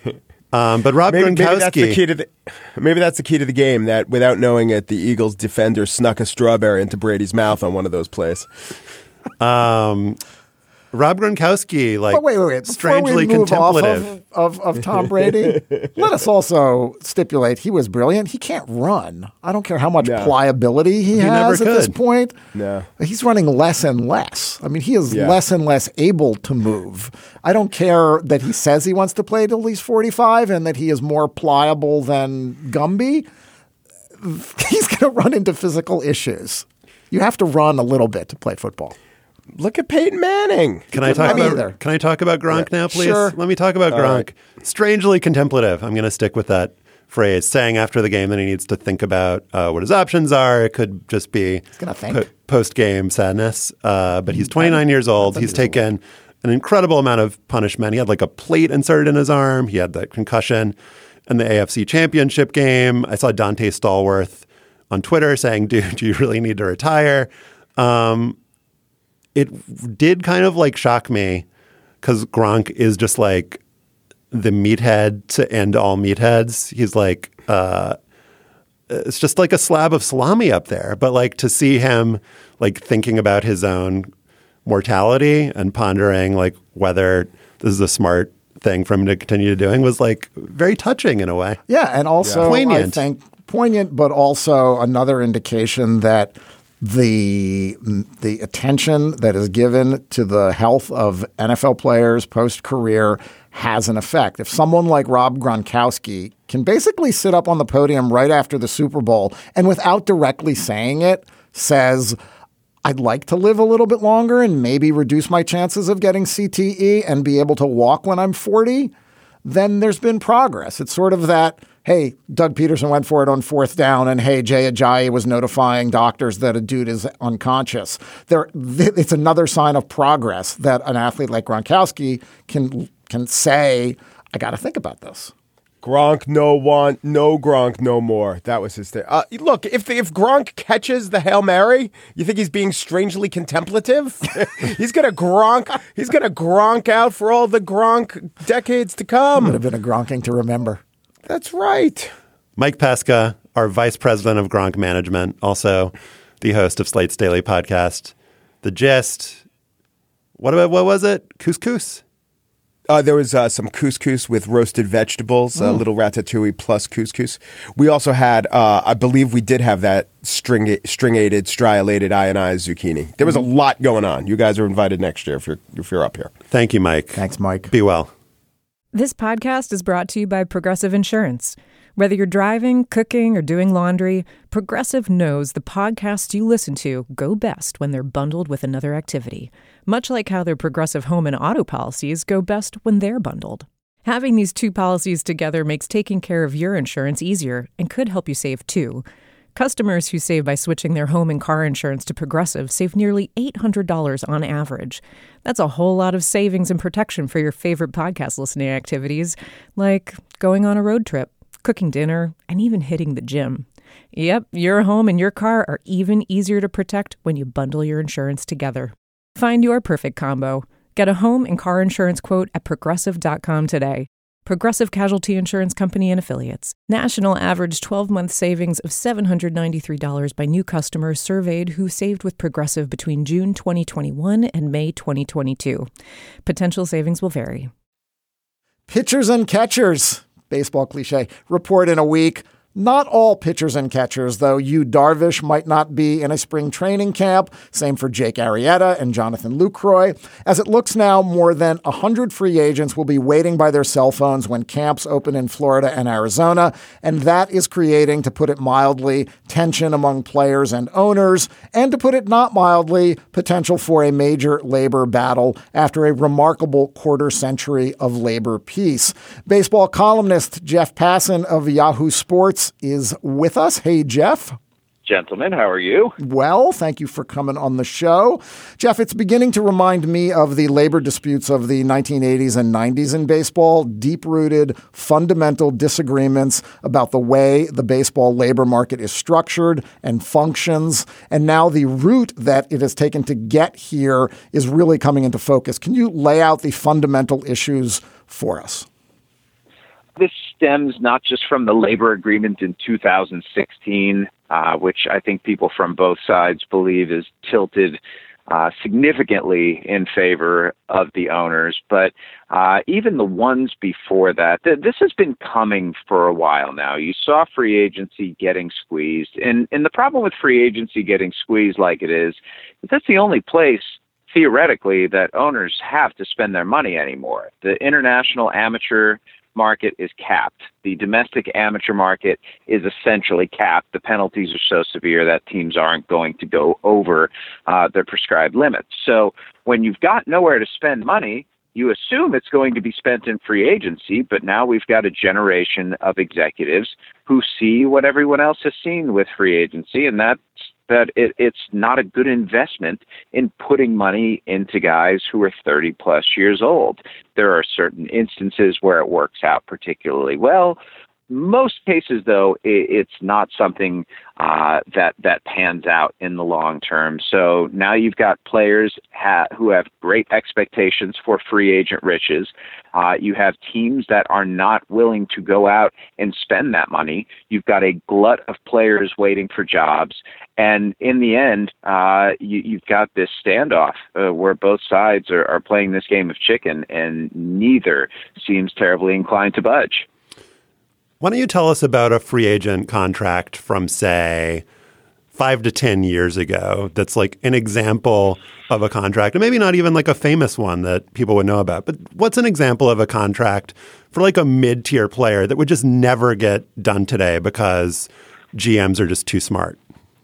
Speaker 2: Um, but Rob
Speaker 4: maybe,
Speaker 2: Gronkowski,
Speaker 4: maybe that's the key to the maybe that's the key to the game. That without knowing it, the Eagles defender snuck a strawberry into Brady's mouth on one of those plays.
Speaker 2: Um, Rob Gronkowski, like,
Speaker 3: but wait, wait, wait.
Speaker 2: strangely
Speaker 3: we move
Speaker 2: contemplative
Speaker 3: off of, of, of Tom Brady. Let us also stipulate he was brilliant. He can't run. I don't care how much no. pliability he, he has at this point.
Speaker 4: No,
Speaker 3: he's running less and less. I mean, he is
Speaker 4: yeah.
Speaker 3: less and less able to move. I don't care that he says he wants to play till he's forty-five and that he is more pliable than Gumby. He's going to run into physical issues. You have to run a little bit to play football.
Speaker 4: Look at Peyton Manning.
Speaker 2: Can I talk about either. Can I talk about Gronk yeah, now, please?
Speaker 3: Sure.
Speaker 2: Let me talk about All Gronk. Right. Strangely contemplative. I'm going to stick with that phrase, saying after the game that he needs to think about uh, what his options are. It could just be
Speaker 3: po-
Speaker 2: post-game sadness. Uh, but he's twenty-nine years old. He's taken an incredible amount of punishment. He had like a plate inserted in his arm. He had that concussion in the A F C Championship game. I saw Dante Stallworth on Twitter saying, dude, do you really need to retire? Um, it did kind of like shock me because Gronk is just like the meathead to end all meatheads. He's like, uh, it's just like a slab of salami up there. But like to see him like thinking about his own mortality and pondering like whether this is a smart thing for him to continue doing was like very touching in a way.
Speaker 3: Yeah. And also,
Speaker 2: yeah. Poignant.
Speaker 3: I think poignant, but also another indication that the the attention that is given to the health of N F L players post-career has an effect. If someone like Rob Gronkowski can basically sit up on the podium right after the Super Bowl and without directly saying it says, I'd like to live a little bit longer and maybe reduce my chances of getting C T E and be able to walk when I'm forty, then there's been progress. It's sort of that, hey, Doug Peterson went for it on fourth down, and hey, Jay Ajayi was notifying doctors that a dude is unconscious. There, th- it's another sign of progress that an athlete like Gronkowski can can say, I got to think about this.
Speaker 4: Gronk, no one, no Gronk, no more. That was his thing. Uh, look, if the, if Gronk catches the Hail Mary, you think he's being strangely contemplative? he's gonna Gronk. He's gonna Gronk out for all the Gronk decades to come.
Speaker 3: Would have been a Gronking to remember.
Speaker 4: That's right.
Speaker 2: Mike Pesca, our vice president of Gronk management, also the host of Slate's daily podcast, The Gist. What about what was it? Couscous.
Speaker 4: Uh, there was uh, some couscous with roasted vegetables, a mm. little ratatouille plus couscous. We also had, uh, I believe we did have that string stringated, striolated, ionized zucchini. There was a lot going on. You guys are invited next year if you're if you're up here.
Speaker 2: Thank you, Mike.
Speaker 3: Thanks, Mike.
Speaker 2: Be well.
Speaker 5: This podcast is brought to you by Progressive Insurance. Whether you're driving, cooking, or doing laundry, Progressive knows the podcasts you listen to go best when they're bundled with another activity, much like how their Progressive home and auto policies go best when they're bundled. Having these two policies together makes taking care of your insurance easier and could help you save too. Customers who save by switching their home and car insurance to Progressive save nearly eight hundred dollars on average. That's a whole lot of savings and protection for your favorite podcast listening activities, like going on a road trip, cooking dinner, and even hitting the gym. Yep, your home and your car are even easier to protect when you bundle your insurance together. Find your perfect combo. Get a home and car insurance quote at progressive dot com today. Progressive Casualty Insurance Company and Affiliates. National average twelve-month savings of seven hundred ninety-three dollars by new customers surveyed who saved with Progressive between June twenty twenty-one and May twenty twenty-two. Potential savings will vary.
Speaker 3: Pitchers and catchers, baseball cliche, report in a week. Not all pitchers and catchers, though. Yu Darvish might not be in a spring training camp. Same for Jake Arrieta and Jonathan Lucroy. As it looks now, more than one hundred free agents will be waiting by their cell phones when camps open in Florida and Arizona, and that is creating, to put it mildly, tension among players and owners, and to put it not mildly, potential for a major labor battle after a remarkable quarter century of labor peace. Baseball columnist Jeff Passan of Yahoo Sports is with us. Hey, Jeff.
Speaker 6: Gentlemen, how are you?
Speaker 3: Well, thank you for coming on the show. Jeff, it's beginning to remind me of the labor disputes of the nineteen eighties and nineties in baseball, deep-rooted, fundamental disagreements about the way the baseball labor market is structured and functions. And now the route that it has taken to get here is really coming into focus. Can you lay out the fundamental issues for us?
Speaker 6: This stems not just from the labor agreement in two thousand sixteen, uh, which I think people from both sides believe is tilted uh, significantly in favor of the owners, but uh, even the ones before that. Th- this has been coming for a while now. You saw free agency getting squeezed, and, and the problem with free agency getting squeezed like it is, is that's the only place theoretically that owners have to spend their money anymore. The international amateur market is capped. The domestic amateur market is essentially capped. The penalties are so severe that teams aren't going to go over uh, their prescribed limits. So when you've got nowhere to spend money, you assume it's going to be spent in free agency, but now we've got a generation of executives who see what everyone else has seen with free agency, and that's that it, it's not a good investment in putting money into guys who are thirty plus years old. There are certain instances where it works out particularly well, most cases, though, it, it's not something uh, that that pans out in the long term. So now you've got players ha- who have great expectations for free agent riches. Uh, you have teams that are not willing to go out and spend that money. You've got a glut of players waiting for jobs. And in the end, uh, you, you've got this standoff uh, where both sides are, are playing this game of chicken, and neither seems terribly inclined to budge.
Speaker 2: Why don't you tell us about a free agent contract from, say, five to ten years ago that's like an example of a contract, and maybe not even like a famous one that people would know about, but what's an example of a contract for like a mid-tier player that would just never get done today because G Ms are just too smart?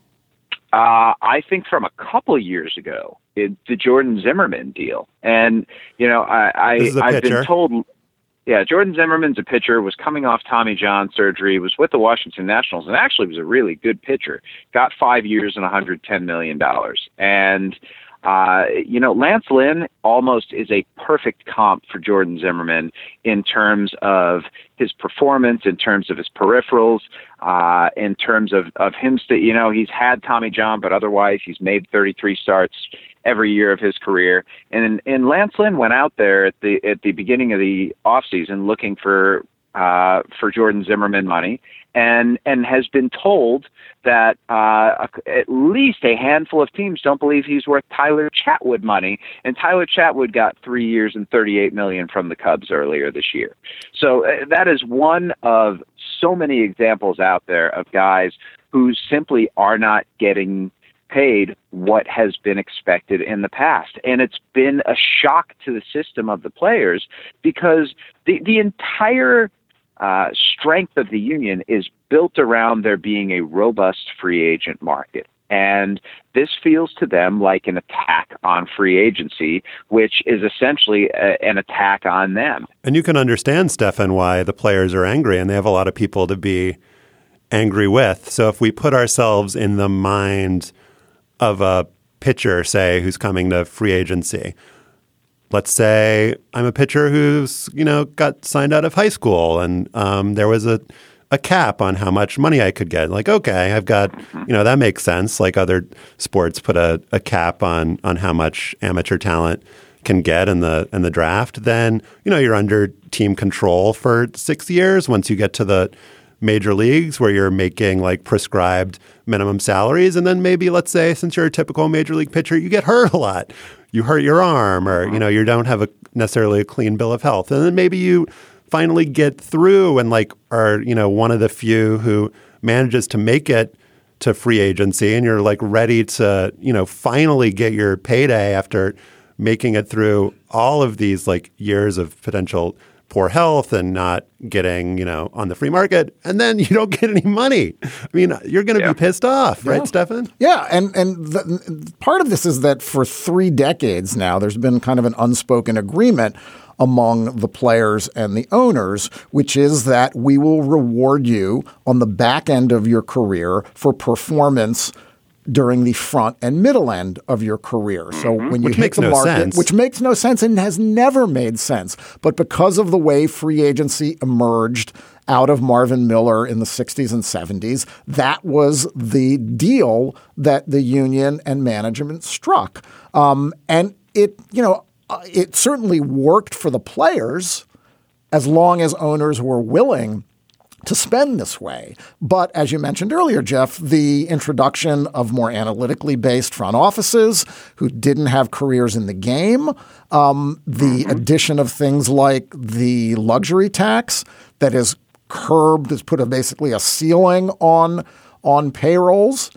Speaker 6: Uh, I think from a couple years ago, it, the Jordan Zimmerman deal. And, you know, I, I, I've been told... Yeah, Jordan Zimmerman's a pitcher, was coming off Tommy John surgery, was with the Washington Nationals, and actually was a really good pitcher. Got five years and one hundred ten million dollars. And, uh, you know, Lance Lynn almost is a perfect comp for Jordan Zimmerman in terms of his performance, in terms of his peripherals, uh, in terms of, of him, st- you know, he's had Tommy John, but otherwise he's made thirty-three starts every year of his career. And and Lance Lynn went out there at the at the beginning of the offseason looking for uh, for Jordan Zimmerman money, and and has been told that uh, at least a handful of teams don't believe he's worth Tyler Chatwood money. And Tyler Chatwood got three years and thirty-eight million dollars from the Cubs earlier this year. So uh, that is one of so many examples out there of guys who simply are not getting paid what has been expected in the past. And it's been a shock to the system of the players because the, the entire uh, strength of the union is built around there being a robust free agent market. And this feels to them like an attack on free agency, which is essentially a, an attack on them.
Speaker 2: And you can understand, Stefan, why the players are angry, and they have a lot of people to be angry with. So if we put ourselves in the mind of a pitcher, say, who's coming to free agency. Let's say I'm a pitcher who's, you know, got signed out of high school and um, there was a, a cap on how much money I could get. Like, okay, I've got, you know, that makes sense. Like other sports put a, a cap on on how much amateur talent can get in the in the draft. Then, you know, you're under team control for six years once you get to the major leagues where you're making like prescribed minimum salaries. And then maybe, let's say, since you're a typical major league pitcher, you get hurt a lot. You hurt your arm or, you know, you don't have a necessarily a clean bill of health. And then maybe you finally get through and like are, you know, one of the few who manages to make it to free agency and you're like ready to, you know, finally get your payday after making it through all of these like years of potential poor health and not getting, you know, on the free market, and then you don't get any money. I mean, you're going to yeah. be pissed off, right,
Speaker 3: yeah.
Speaker 2: Stefan?
Speaker 3: Yeah, and and the, part of this is that for three decades now, there's been kind of an unspoken agreement among the players and the owners, which is that we will reward you on the back end of your career for performance during the front and middle end of your career. So when you
Speaker 2: which
Speaker 3: hit
Speaker 2: makes
Speaker 3: the
Speaker 2: no
Speaker 3: market,
Speaker 2: sense.
Speaker 3: which makes no sense and has never made sense. But because of the way free agency emerged out of Marvin Miller in the sixties and seventies, that was the deal that the union and management struck. Um, and it, you know, it certainly worked for the players as long as owners were willing to spend this way. But as you mentioned earlier, Jeff, the introduction of more analytically based front offices who didn't have careers in the game, um, the mm-hmm. addition of things like the luxury tax that is curbed, has put a, basically a ceiling on, on payrolls,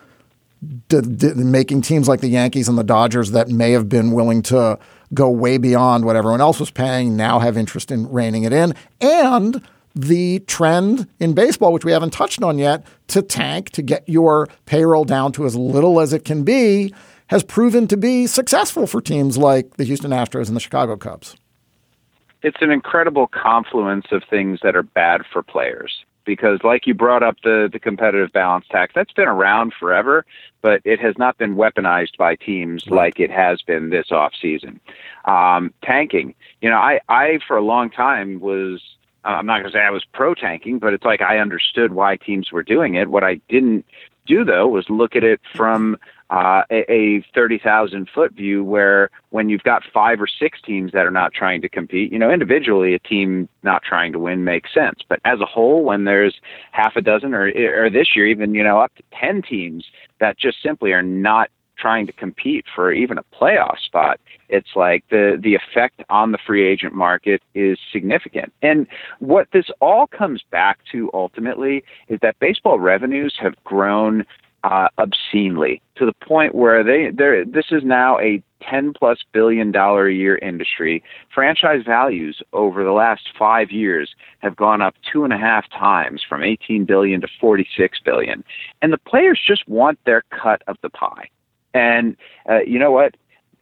Speaker 3: d- d- making teams like the Yankees and the Dodgers that may have been willing to go way beyond what everyone else was paying now have interest in reining it in. And the trend in baseball, which we haven't touched on yet, to tank, to get your payroll down to as little as it can be, has proven to be successful for teams like the Houston Astros and the Chicago Cubs.
Speaker 6: It's an incredible confluence of things that are bad for players. Because like you brought up the, the competitive balance tax, that's been around forever, but it has not been weaponized by teams like it has been this offseason. Um, tanking, you know, I, I, for a long time was I'm not going to say I was pro tanking, but it's like I understood why teams were doing it. What I didn't do, though, was look at it from uh, a, a thirty thousand foot view where when you've got five or six teams that are not trying to compete, you know, individually a team not trying to win makes sense. But as a whole, when there's half a dozen or, or this year, even, you know, up to ten teams that just simply are not trying to compete for even a playoff spot, it's like the the effect on the free agent market is significant. And what this all comes back to ultimately is that baseball revenues have grown uh, obscenely to the point where they they this is now a ten plus billion dollar a year industry. Franchise values over the last five years have gone up two and a half times, from eighteen billion to forty-six billion. And the players just want their cut of the pie. And uh, you know what?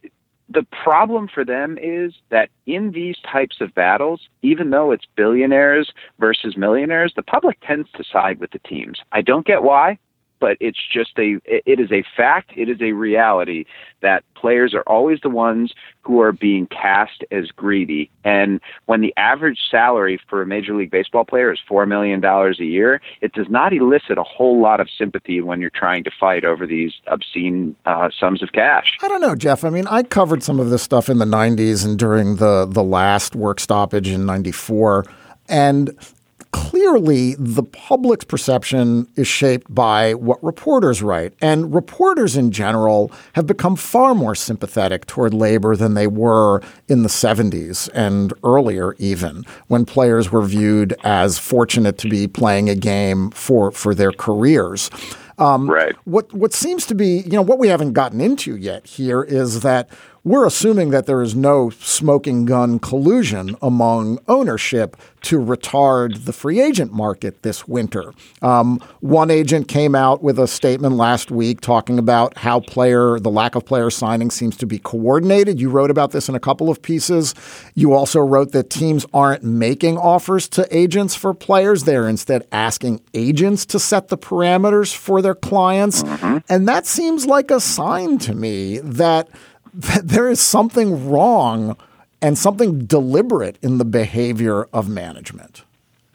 Speaker 6: The problem for them is that in these types of battles, even though it's billionaires versus millionaires, the public tends to side with the teams. I don't get why, but it's just a, it is a fact. It is a reality that players are always the ones who are being cast as greedy. And when the average salary for a Major League Baseball player is four million dollars a year, it does not elicit a whole lot of sympathy when you're trying to fight over these obscene uh, sums of cash.
Speaker 3: I don't know, Jeff. I mean, I covered some of this stuff in the nineties and during the, the last work stoppage in ninety-four. And clearly, the public's perception is shaped by what reporters write. And reporters in general have become far more sympathetic toward labor than they were in the seventies and earlier, even when players were viewed as fortunate to be playing a game for, for their careers. Um,
Speaker 6: right.
Speaker 3: What what seems to be, you know, what we haven't gotten into yet here is that we're assuming that there is no smoking gun collusion among ownership to retard the free agent market this winter. Um, one agent came out with a statement last week talking about how player, the lack of player signing seems to be coordinated. You wrote about this in a couple of pieces. You also wrote that teams aren't making offers to agents for players. They're instead asking agents to set the parameters for their clients. Mm-hmm. And that seems like a sign to me that that there is something wrong and something deliberate in the behavior of management.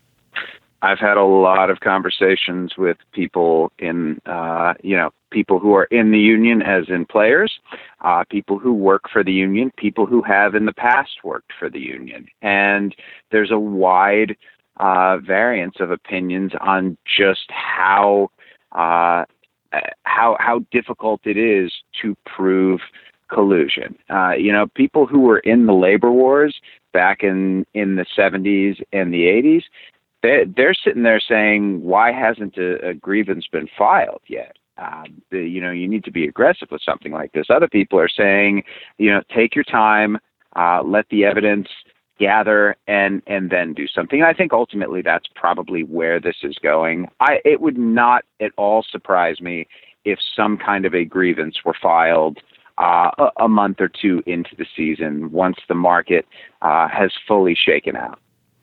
Speaker 6: I've had a lot of conversations with people in, uh, you know, people who are in the union as in players, uh, people who work for the union, people who have in the past worked for the union. And there's a wide uh, variance of opinions on just how, uh, how, how difficult it is to prove collusion. Uh, you know, people who were in the labor wars back in, in the seventies and the eighties, they, they're sitting there saying, why hasn't a, a grievance been filed yet? Um, the, you know, you need to be aggressive with something like this. Other people are saying, you know, take your time, uh, let the evidence gather, and and then do something. And I think ultimately that's probably where this is going. I it would not at all surprise me if some kind of a grievance were filed Uh, a, a month or two into the season once the market uh, has fully shaken out.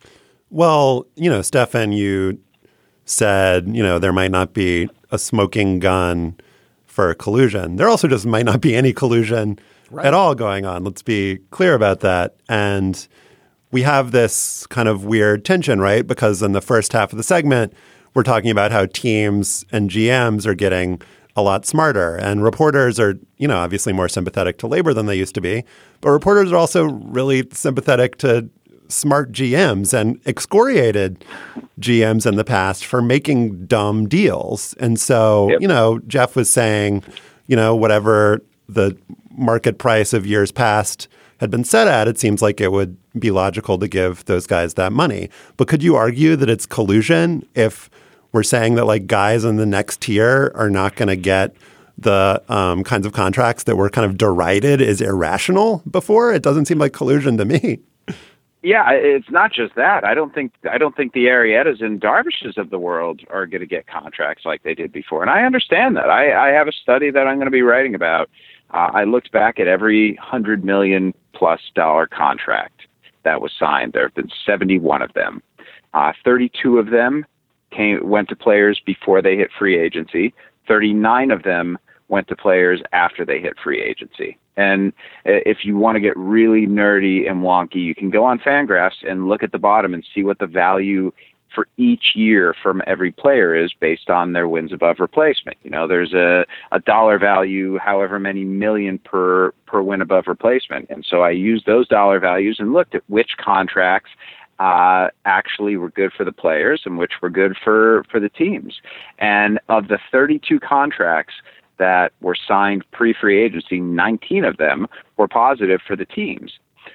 Speaker 2: Well, you know, Stefan, you said, you know, there might not be a smoking gun for collusion. There also just might not be any collusion right. at all going on. Let's be clear about that. And we have this kind of weird tension, right? Because in the first half of the segment, we're talking about how teams and G Ms are getting a lot smarter. And reporters are, you know, obviously more sympathetic to labor than they used to be. But reporters are also really sympathetic to smart G Ms and excoriated G Ms in the past for making dumb deals. And so, yep. you know, Jeff was saying, you know, whatever the market price of years past had been set at, it seems like it would be logical to give those guys that money. But could you argue that it's collusion if we're saying that like guys in the next tier are not going to get the um, kinds of contracts that were kind of derided as irrational before? It doesn't seem like collusion to me.
Speaker 6: Yeah, it's not just that. I don't think I don't think the Arrietas and Darvishes of the world are going to get contracts like they did before. And I understand that. I, I have a study that I'm going to be writing about. Uh, I looked back at every hundred million plus dollar contract that was signed. There have been seventy-one of them. Uh, thirty-two of them Came, went to players before they hit free agency. thirty-nine of them went to players after they hit free agency. And if you want to get really nerdy and wonky, you can go on Fangraphs and look at the bottom and see what the value for each year from every player is based on their wins above replacement. You know, there's a, a dollar value, however many million per, per win above replacement. And so I used those dollar values and looked at which contracts uh, actually were good for the players and which were good for, for the teams. And of the thirty-two contracts that were signed pre-free agency, nineteen of them were positive for the teams.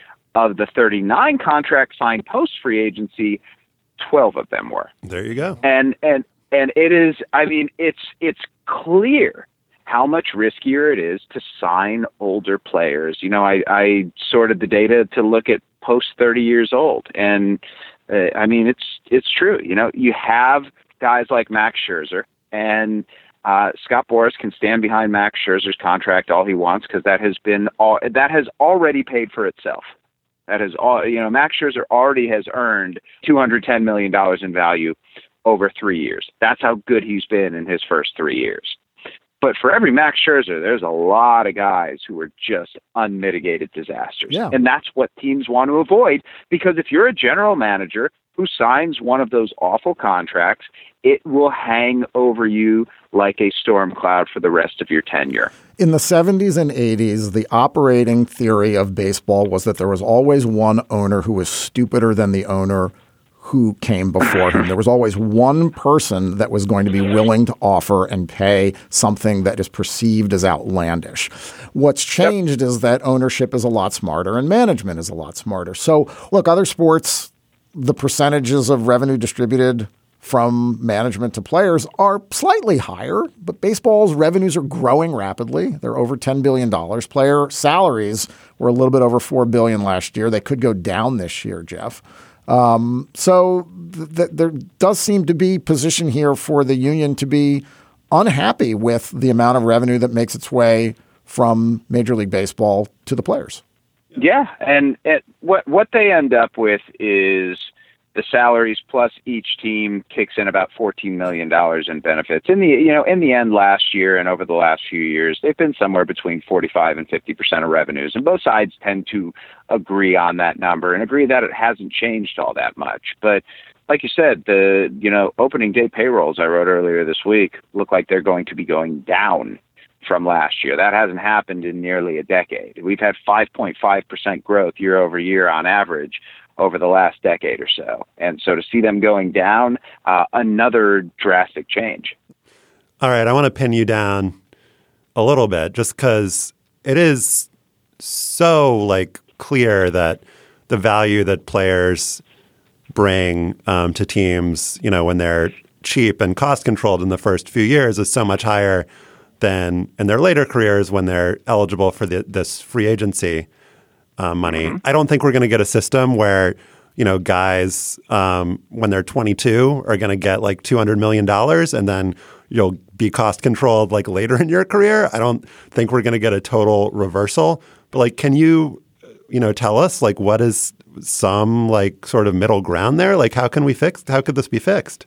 Speaker 6: Of the thirty-nine contracts signed post-free agency, twelve of them were.
Speaker 2: There you go.
Speaker 6: And and and it is, I mean, it's it's clear how much riskier it is to sign older players. You know, I, I sorted the data to look at post thirty years old. And uh, I mean, it's it's true. You know, you have guys like Max Scherzer, and Uh, Scott Boras can stand behind Max Scherzer's contract all he wants, because that has been all that has already paid for itself. That has all, you know, Max Scherzer already has earned two hundred ten million dollars in value over three years. That's how good he's been in his first three years. But for every Max Scherzer, there's a lot of guys who are just unmitigated disasters.
Speaker 3: Yeah.
Speaker 6: And that's what teams want to avoid, because if you're a general manager who signs one of those awful contracts, it will hang over you like a storm cloud for the rest of your tenure.
Speaker 3: In the seventies and eighties, the operating theory of baseball was that there was always one owner who was stupider than the owner who came before him. There was always one person that was going to be willing to offer and pay something that is perceived as outlandish. What's changed yep. is that ownership is a lot smarter and management is a lot smarter. So, look, other sports, the percentages of revenue distributed from management to players are slightly higher, but baseball's revenues are growing rapidly. They're over ten billion dollars. Player salaries were a little bit over four billion dollars last year. They could go down this year, Jeff. Um, so th- th- there does seem to be position here for the union to be unhappy with the amount of revenue that makes its way from Major League Baseball to the players.
Speaker 6: Yeah, and it, what what they end up with is the salaries plus each team kicks in about fourteen million dollars in benefits. In the you know in the end, last year and over the last few years, they've been somewhere between forty-five and fifty percent of revenues, and both sides tend to agree on that number and agree that it hasn't changed all that much. But like you said, the you know opening day payrolls I wrote earlier this week look like they're going to be going down from last year. That hasn't happened in nearly a decade. We've had five point five percent growth year over year on average over the last decade or so. And so to see them going down, uh, another drastic change.
Speaker 2: All right, I want to pin you down a little bit, just because it is so like clear that the value that players bring um, to teams, you know, when they're cheap and cost controlled in the first few years is so much higher than in their later careers when they're eligible for the, this free agency uh, money. Mm-hmm. I don't think we're going to get a system where, you know, guys um, when they're twenty-two are going to get like two hundred million dollars and then you'll be cost controlled like later in your career. I don't think we're going to get a total reversal. But like, can you, you know, tell us like what is some like sort of middle ground there? Like, how can we fix? How could this be fixed?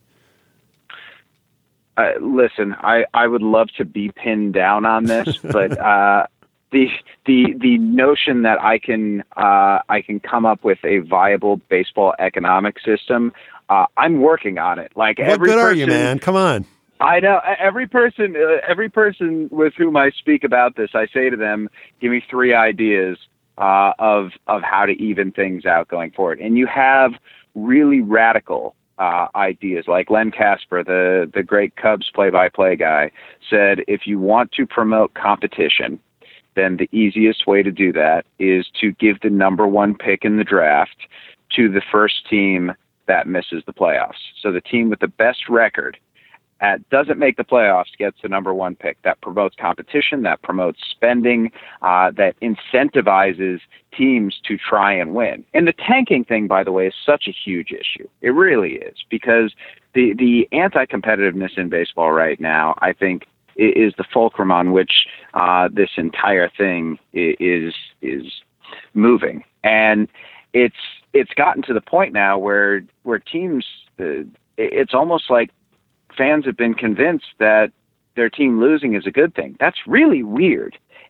Speaker 6: Uh, listen, I, I would love to be pinned down on this, but uh, the the the notion that I can uh, I can come up with a viable baseball economic system, uh, I'm working on it. Like
Speaker 2: what
Speaker 6: every
Speaker 2: good
Speaker 6: person,
Speaker 2: are you, man? Come on.
Speaker 6: I know every person uh, every person with whom I speak about this, I say to them, give me three ideas uh, of of how to even things out going forward. And you have really radical Uh, ideas like Len Casper, the, the great Cubs play-by-play guy, said if you want to promote competition, then the easiest way to do that is to give the number one pick in the draft to the first team that misses the playoffs. So the team with the best record at, doesn't make the playoffs gets the number one pick. That promotes competition, that promotes spending, uh, that incentivizes teams to try and win. And the tanking thing, by the way, is such a huge issue. It really is, because the, the anti-competitiveness in baseball right now, I think, is the fulcrum on which uh, this entire thing is is moving. And it's it's gotten to the point now where where teams, uh, it's almost like fans have been convinced that their team losing is a good thing. That's really weird.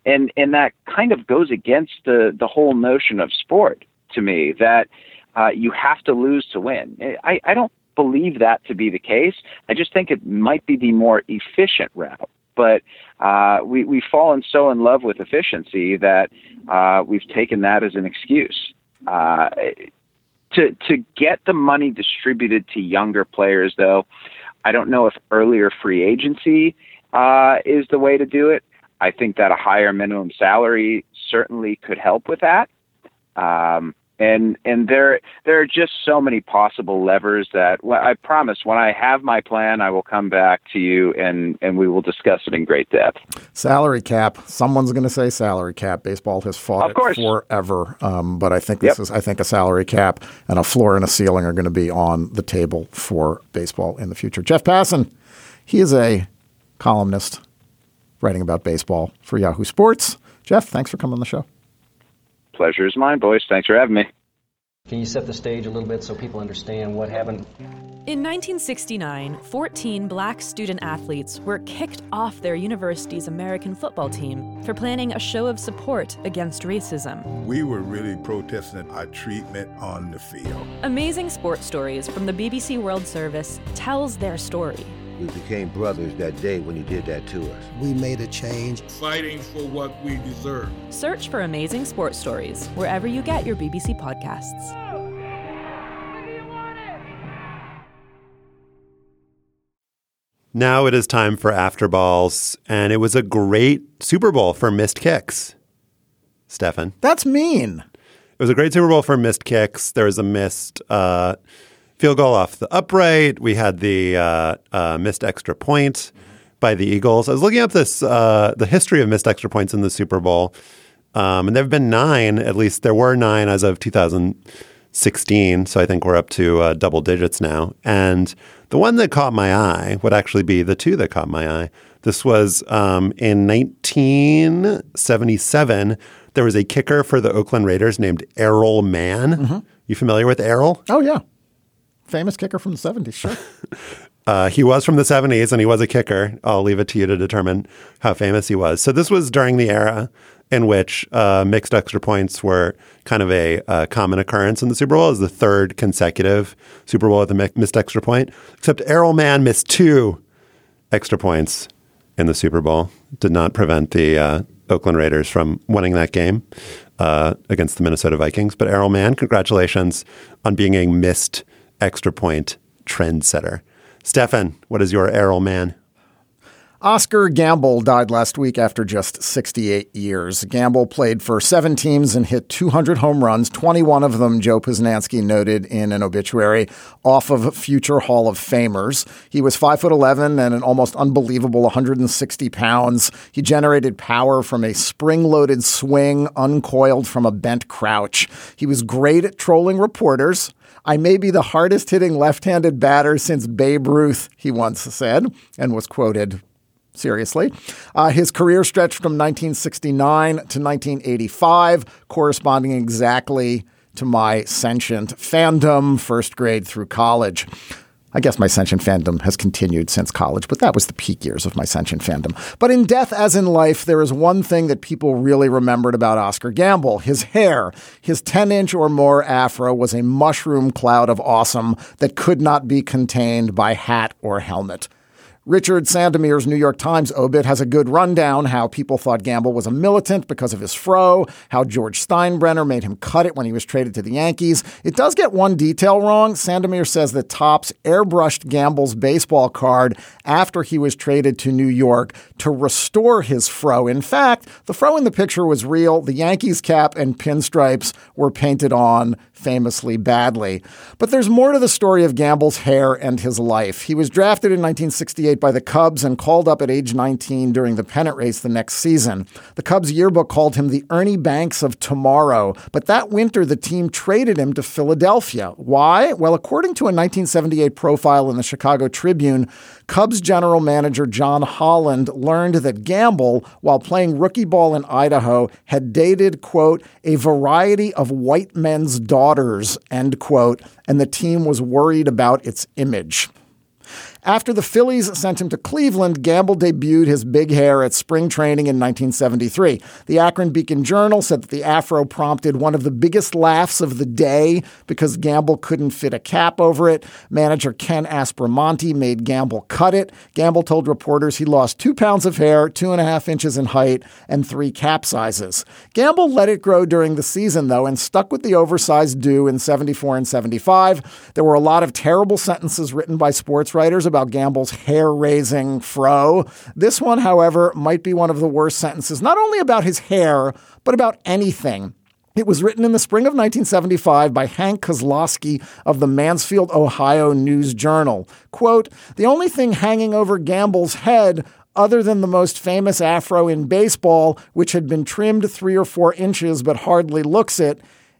Speaker 6: And and that kind of goes against the, the whole notion of sport to me, that uh, you have to lose to win. I, I don't believe that to be the case. I just think it might be the more efficient route. But uh, we, we've fallen so in love with efficiency that uh, we've taken that as an excuse. Uh, to to get the money distributed to younger players, though, I don't know if earlier free agency uh, is the way to do it. I think that a higher minimum salary certainly could help with that. Um, and and there there are just so many possible levers that well, I promise when I have my plan, I will come back to you and, and we will discuss it in great depth.
Speaker 3: Salary cap. Someone's going to say salary cap. Baseball has fought
Speaker 6: Of course.
Speaker 3: it forever. Um, but I think this
Speaker 6: Yep.
Speaker 3: is, I think a salary cap and a floor and a ceiling are going to be on the table for baseball in the future. Jeff Passan, he is a columnist writing about baseball for Yahoo Sports. Jeff, thanks for coming on the show.
Speaker 6: Pleasure is mine, boys. Thanks for having me.
Speaker 7: Can you set the stage a little bit so people understand what happened?
Speaker 8: In nineteen sixty-nine, fourteen black student athletes were kicked off their university's American football team for planning a show of support against racism.
Speaker 9: We were really protesting our treatment on the field.
Speaker 8: Amazing Sports Stories from the B B C World Service tells their story.
Speaker 10: We became brothers that day when he did that to us.
Speaker 11: We made a change.
Speaker 12: Fighting for what we deserve.
Speaker 8: Search for Amazing Sports Stories wherever you get your B B C podcasts.
Speaker 2: Now it is time for After Balls, and it was a great Super Bowl for missed kicks. Stefan.
Speaker 3: That's mean.
Speaker 2: It was a great Super Bowl for missed kicks. There was a missed uh, field goal off the upright. We had the uh, uh, missed extra point by the Eagles. I was looking up this uh, the history of missed extra points in the Super Bowl, um, and there have been nine. At least there were nine as of two thousand sixteen. So I think we're up to uh, double digits now. And the one that caught my eye would actually be the two that caught my eye. This was um, in nineteen seventy-seven. There was a kicker for the Oakland Raiders named Errol Mann. Mm-hmm. You familiar with Errol?
Speaker 3: Oh, yeah. Famous kicker from the seventies, sure.
Speaker 2: uh, he was from the seventies and he was a kicker. I'll leave it to you to determine how famous he was. So this was during the era in which uh, mixed extra points were kind of a uh, common occurrence in the Super Bowl. It was the third consecutive Super Bowl with a missed extra point. Except Errol Mann missed two extra points in the Super Bowl. Did not prevent the uh, Oakland Raiders from winning that game uh, against the Minnesota Vikings. But Errol Mann, congratulations on being a missed extra point trendsetter. Stefan, what is your Errol Mann?
Speaker 3: Oscar Gamble died last week after just sixty-eight years. Gamble played for seven teams and hit two hundred home runs, twenty-one of them, Joe Posnanski noted in an obituary, off of future Hall of Famers. He was five foot eleven and an almost unbelievable one hundred sixty pounds. He generated power from a spring-loaded swing uncoiled from a bent crouch. He was great at trolling reporters. I may be the hardest-hitting left-handed batter since Babe Ruth, he once said, and was quoted seriously. Uh, his career stretched from nineteen sixty-nine to nineteen eighty-five, corresponding exactly to my sentient fandom, first grade through college. I guess my sentient fandom has continued since college, but that was the peak years of my sentient fandom. But in death as in life, there is one thing that people really remembered about Oscar Gamble. His hair, his ten-inch or more afro was a mushroom cloud of awesome that could not be contained by hat or helmet. Richard Sandemir's New York Times obit has a good rundown how people thought Gamble was a militant because of his fro, how George Steinbrenner made him cut it when he was traded to the Yankees. It does get one detail wrong. Sandemir says that Topps airbrushed Gamble's baseball card after he was traded to New York to restore his fro. In fact, the fro in the picture was real. The Yankees cap and pinstripes were painted on famously badly. But there's more to the story of Gamble's hair and his life. He was drafted in nineteen sixty-eight by the Cubs and called up at age nineteen during the pennant race the next season. The Cubs yearbook called him the Ernie Banks of tomorrow, but that winter the team traded him to Philadelphia. Why? Well, according to a nineteen seventy-eight profile in the Chicago Tribune, Cubs general manager John Holland learned that Gamble, while playing rookie ball in Idaho, had dated, quote, a variety of white men's daughters, end quote, and the team was worried about its image. After the Phillies sent him to Cleveland, Gamble debuted his big hair at spring training in nineteen seventy-three. The Akron Beacon Journal said that the afro prompted one of the biggest laughs of the day because Gamble couldn't fit a cap over it. Manager Ken Aspromonte made Gamble cut it. Gamble told reporters he lost two pounds of hair, two and a half inches in height, and three cap sizes. Gamble let it grow during the season, though, and stuck with the oversized do in seventy-four and seventy-five. There were a lot of terrible sentences written by sports writers about Gamble's hair-raising fro. This one, however, might be one of the worst sentences, not only about his hair, but about anything. It was written in the spring of nineteen seventy-five by Hank Kozlowski of the Mansfield, Ohio News Journal. Quote, "The only thing hanging over Gamble's head other than the most famous afro in baseball, which had been trimmed three or four inches but hardly looks it,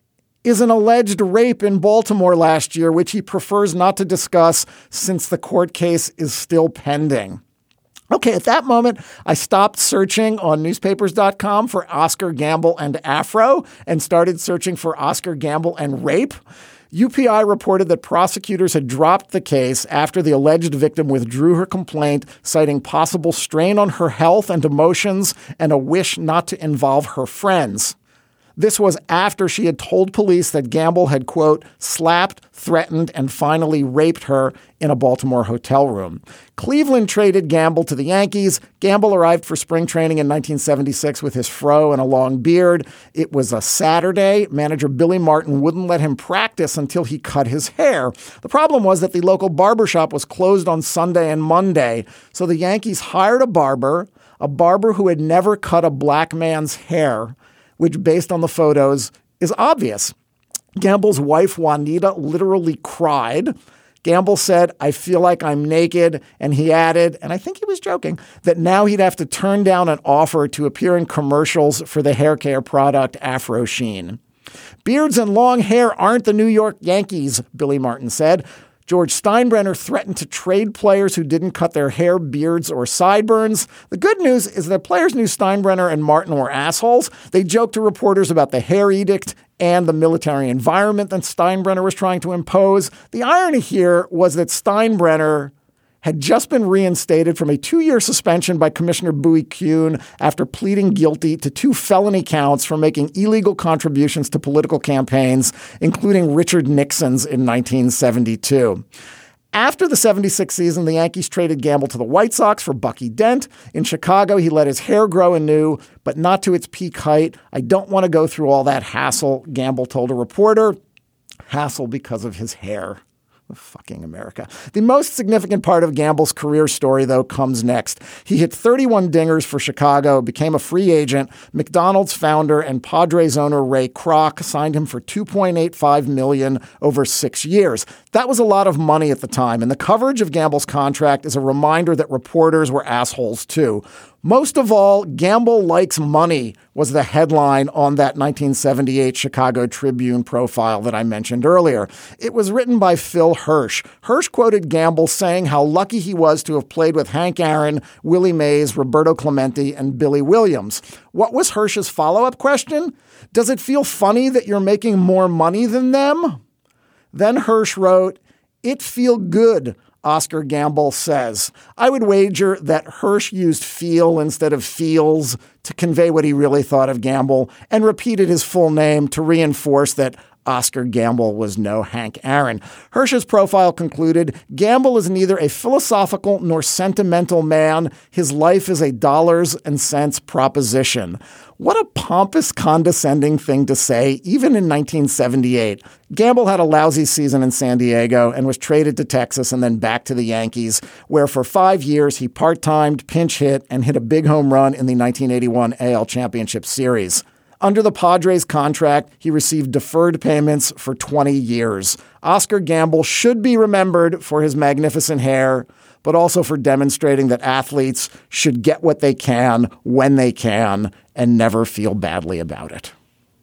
Speaker 3: is an alleged rape in Baltimore last year, which he prefers not to discuss since the court case is still pending." Okay, at that moment, I stopped searching on newspapers dot com for Oscar Gamble and afro and started searching for Oscar Gamble and rape. U P I reported that prosecutors had dropped the case after the alleged victim withdrew her complaint, citing possible strain on her health and emotions and a wish not to involve her friends. This was after she had told police that Gamble had, quote, slapped, threatened, and finally raped her in a Baltimore hotel room. Cleveland traded Gamble to the Yankees. Gamble arrived for spring training in nineteen seventy-six with his fro and a long beard. It was a Saturday. Manager Billy Martin wouldn't let him practice until he cut his hair. The problem was that the local barbershop was closed on Sunday and Monday, so the Yankees hired a barber, a barber who had never cut a black man's hair, which, based on the photos, is obvious. Gamble's wife, Juanita, literally cried. Gamble said, "I feel like I'm naked." And he added, and I think he was joking, that now he'd have to turn down an offer to appear in commercials for the hair care product Afro Sheen. "Beards and long hair aren't the New York Yankees," Billy Martin said. George Steinbrenner threatened to trade players who didn't cut their hair, beards, or sideburns. The good news is that players knew Steinbrenner and Martin were assholes. They joked to reporters about the hair edict and the military environment that Steinbrenner was trying to impose. The irony here was that Steinbrenner had just been reinstated from a two-year suspension by Commissioner Bowie Kuhn after pleading guilty to two felony counts for making illegal contributions to political campaigns, including Richard Nixon's in nineteen seventy-two. After the seventy-six season, the Yankees traded Gamble to the White Sox for Bucky Dent. In Chicago, he let his hair grow anew, but not to its peak height. "I don't want to go through all that hassle," Gamble told a reporter. Hassle because of his hair. Fucking America. The most significant part of Gamble's career story, though, comes next. He hit thirty-one dingers for Chicago, became a free agent. McDonald's founder and Padres owner Ray Kroc signed him for two point eight five million dollars over six years. That was a lot of money at the time, and the coverage of Gamble's contract is a reminder that reporters were assholes too. Most of all, Gamble likes money was the headline on that nineteen seventy-eight Chicago Tribune profile that I mentioned earlier. It was written by Phil Hirsch. Hirsch quoted Gamble saying how lucky he was to have played with Hank Aaron, Willie Mays, Roberto Clemente, and Billy Williams. What was Hirsch's follow-up question? Does it feel funny that you're making more money than them? Then Hirsch wrote, "It feel good," Oscar Gamble says. I would wager that Hirsch used feel instead of feels to convey what he really thought of Gamble and repeated his full name to reinforce that Oscar Gamble was no Hank Aaron. Hirsch's profile concluded, Gamble is neither a philosophical nor sentimental man. His life is a dollars and cents proposition. What a pompous, condescending thing to say, even in nineteen seventy-eight. Gamble had a lousy season in San Diego and was traded to Texas and then back to the Yankees, where for five years he part-timed, pinch hit, and hit a big home run in the nineteen eighty-one A L Championship Series. Under the Padres contract, he received deferred payments for twenty years. Oscar Gamble should be remembered for his magnificent hair, but also for demonstrating that athletes should get what they can when they can and never feel badly about it.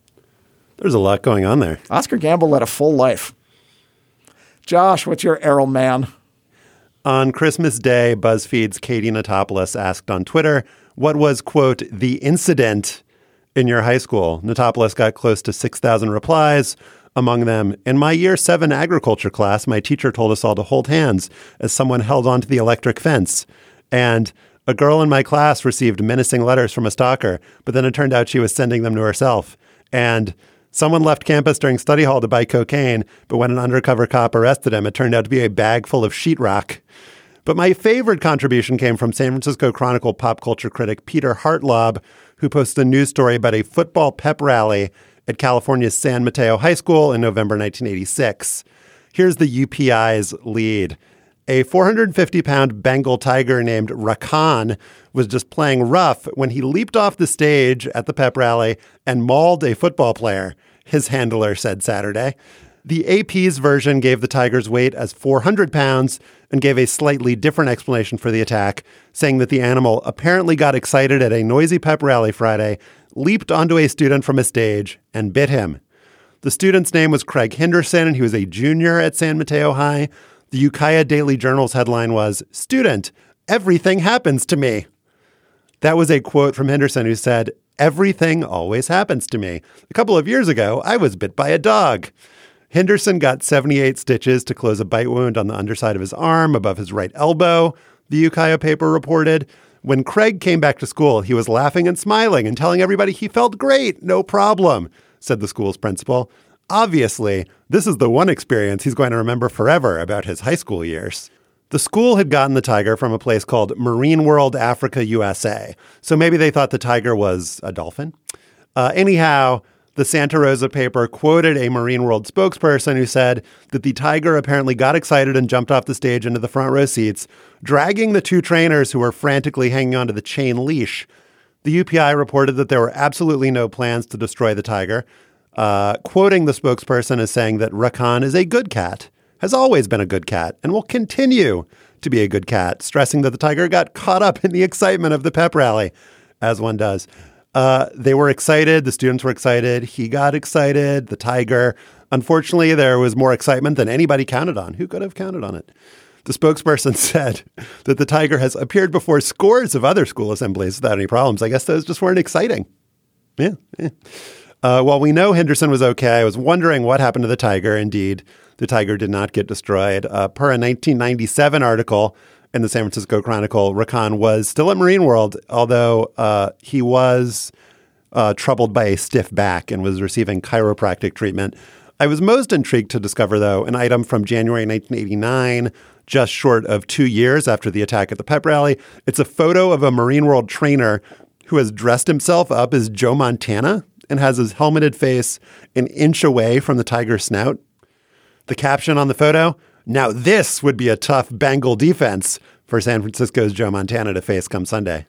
Speaker 2: There's a lot going on there.
Speaker 3: Oscar Gamble led a full life. Josh, what's your Errol man?
Speaker 2: On Christmas Day, BuzzFeed's Katie Notopoulos asked on Twitter, what was, quote, the incident in your high school? Notopoulos got close to six thousand replies. Among them, in my year seven agriculture class, my teacher told us all to hold hands as someone held onto the electric fence. And a girl in my class received menacing letters from a stalker, but then it turned out she was sending them to herself. And someone left campus during study hall to buy cocaine, but when an undercover cop arrested him, it turned out to be a bag full of sheetrock. But my favorite contribution came from San Francisco Chronicle pop culture critic Peter Hartlaub, who posted a news story about a football pep rally at California's San Mateo High School in November nineteen eighty-six. Here's the U P I's lead. A four hundred fifty pound Bengal tiger named Rakan was just playing rough when he leaped off the stage at the pep rally and mauled a football player, his handler said Saturday. The A P's version gave the tiger's weight as four hundred pounds and gave a slightly different explanation for the attack, saying that the animal apparently got excited at a noisy pep rally Friday, leaped onto a student from a stage, and bit him. The student's name was Craig Henderson, and he was a junior at San Mateo High. The Ukiah Daily Journal's headline was, "Student, everything happens to me." That was a quote from Henderson, who said, "Everything always happens to me. A couple of years ago, I was bit by a dog." Henderson got seventy-eight stitches to close a bite wound on the underside of his arm above his right elbow, the Ukiah paper reported. When Craig came back to school, he was laughing and smiling and telling everybody he felt great, no problem, said the school's principal. Obviously, this is the one experience he's going to remember forever about his high school years. The school had gotten the tiger from a place called Marine World Africa U S A, so maybe they thought the tiger was a dolphin. Uh, anyhow, the Santa Rosa paper quoted a Marine World spokesperson who said that the tiger apparently got excited and jumped off the stage into the front row seats, dragging the two trainers who were frantically hanging onto the chain leash. The U P I reported that there were absolutely no plans to destroy the tiger, uh, quoting the spokesperson as saying that Rakan is a good cat, has always been a good cat, and will continue to be a good cat, stressing that the tiger got caught up in the excitement of the pep rally, as one does. Uh, they were excited. The students were excited. He got excited. The tiger. Unfortunately, there was more excitement than anybody counted on. Who could have counted on it? The spokesperson said that the tiger has appeared before scores of other school assemblies without any problems. I guess those just weren't exciting. Yeah. yeah. Uh, while we know Henderson was okay, I was wondering what happened to the tiger. Indeed, the tiger did not get destroyed. Uh, per a nineteen ninety-seven article in the San Francisco Chronicle, Rakan was still at Marine World, although uh, he was uh, troubled by a stiff back and was receiving chiropractic treatment. I was most intrigued to discover, though, an item from January nineteen eighty-nine, just short of two years after the attack at the pep rally. It's a photo of a Marine World trainer who has dressed himself up as Joe Montana and has his helmeted face an inch away from the tiger's snout. The caption on the photo, "Now this would be a tough Bengal defense for San Francisco's Joe Montana to face come Sunday."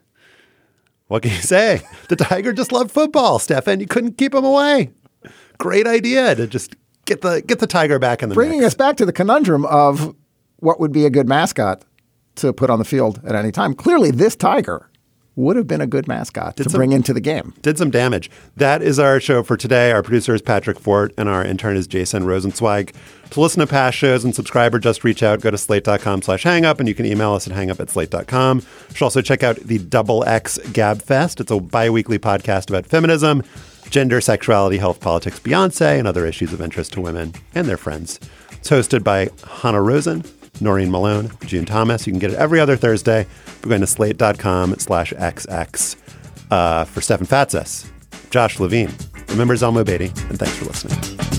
Speaker 2: What can you say? The tiger just loved football, Stefan. You couldn't keep him away. Great idea to just get the get the tiger back in the
Speaker 3: Bringing
Speaker 2: mix.
Speaker 3: us back to the conundrum of what would be a good mascot to put on the field at any time. Clearly, this tiger would have been a good mascot did to some, bring into the game.
Speaker 2: Did some damage. That is our show for today. Our producer is Patrick Fort, and our intern is Jason Rosenzweig. To listen to past shows and subscribe or just reach out, go to slate.com slash hangup, and you can email us at hangup at slate dot com. You should also check out the Double X Gab Fest. It's a bi-weekly podcast about feminism, gender, sexuality, health, politics, Beyonce, and other issues of interest to women and their friends. It's hosted by Hannah Rosen, Noreen Malone, June Thomas. You can get it every other Thursday. We're going to slate.com slash XX. Uh, for Stefan Fatsis, Josh Levine, remember Zelma Beatty, and thanks for listening.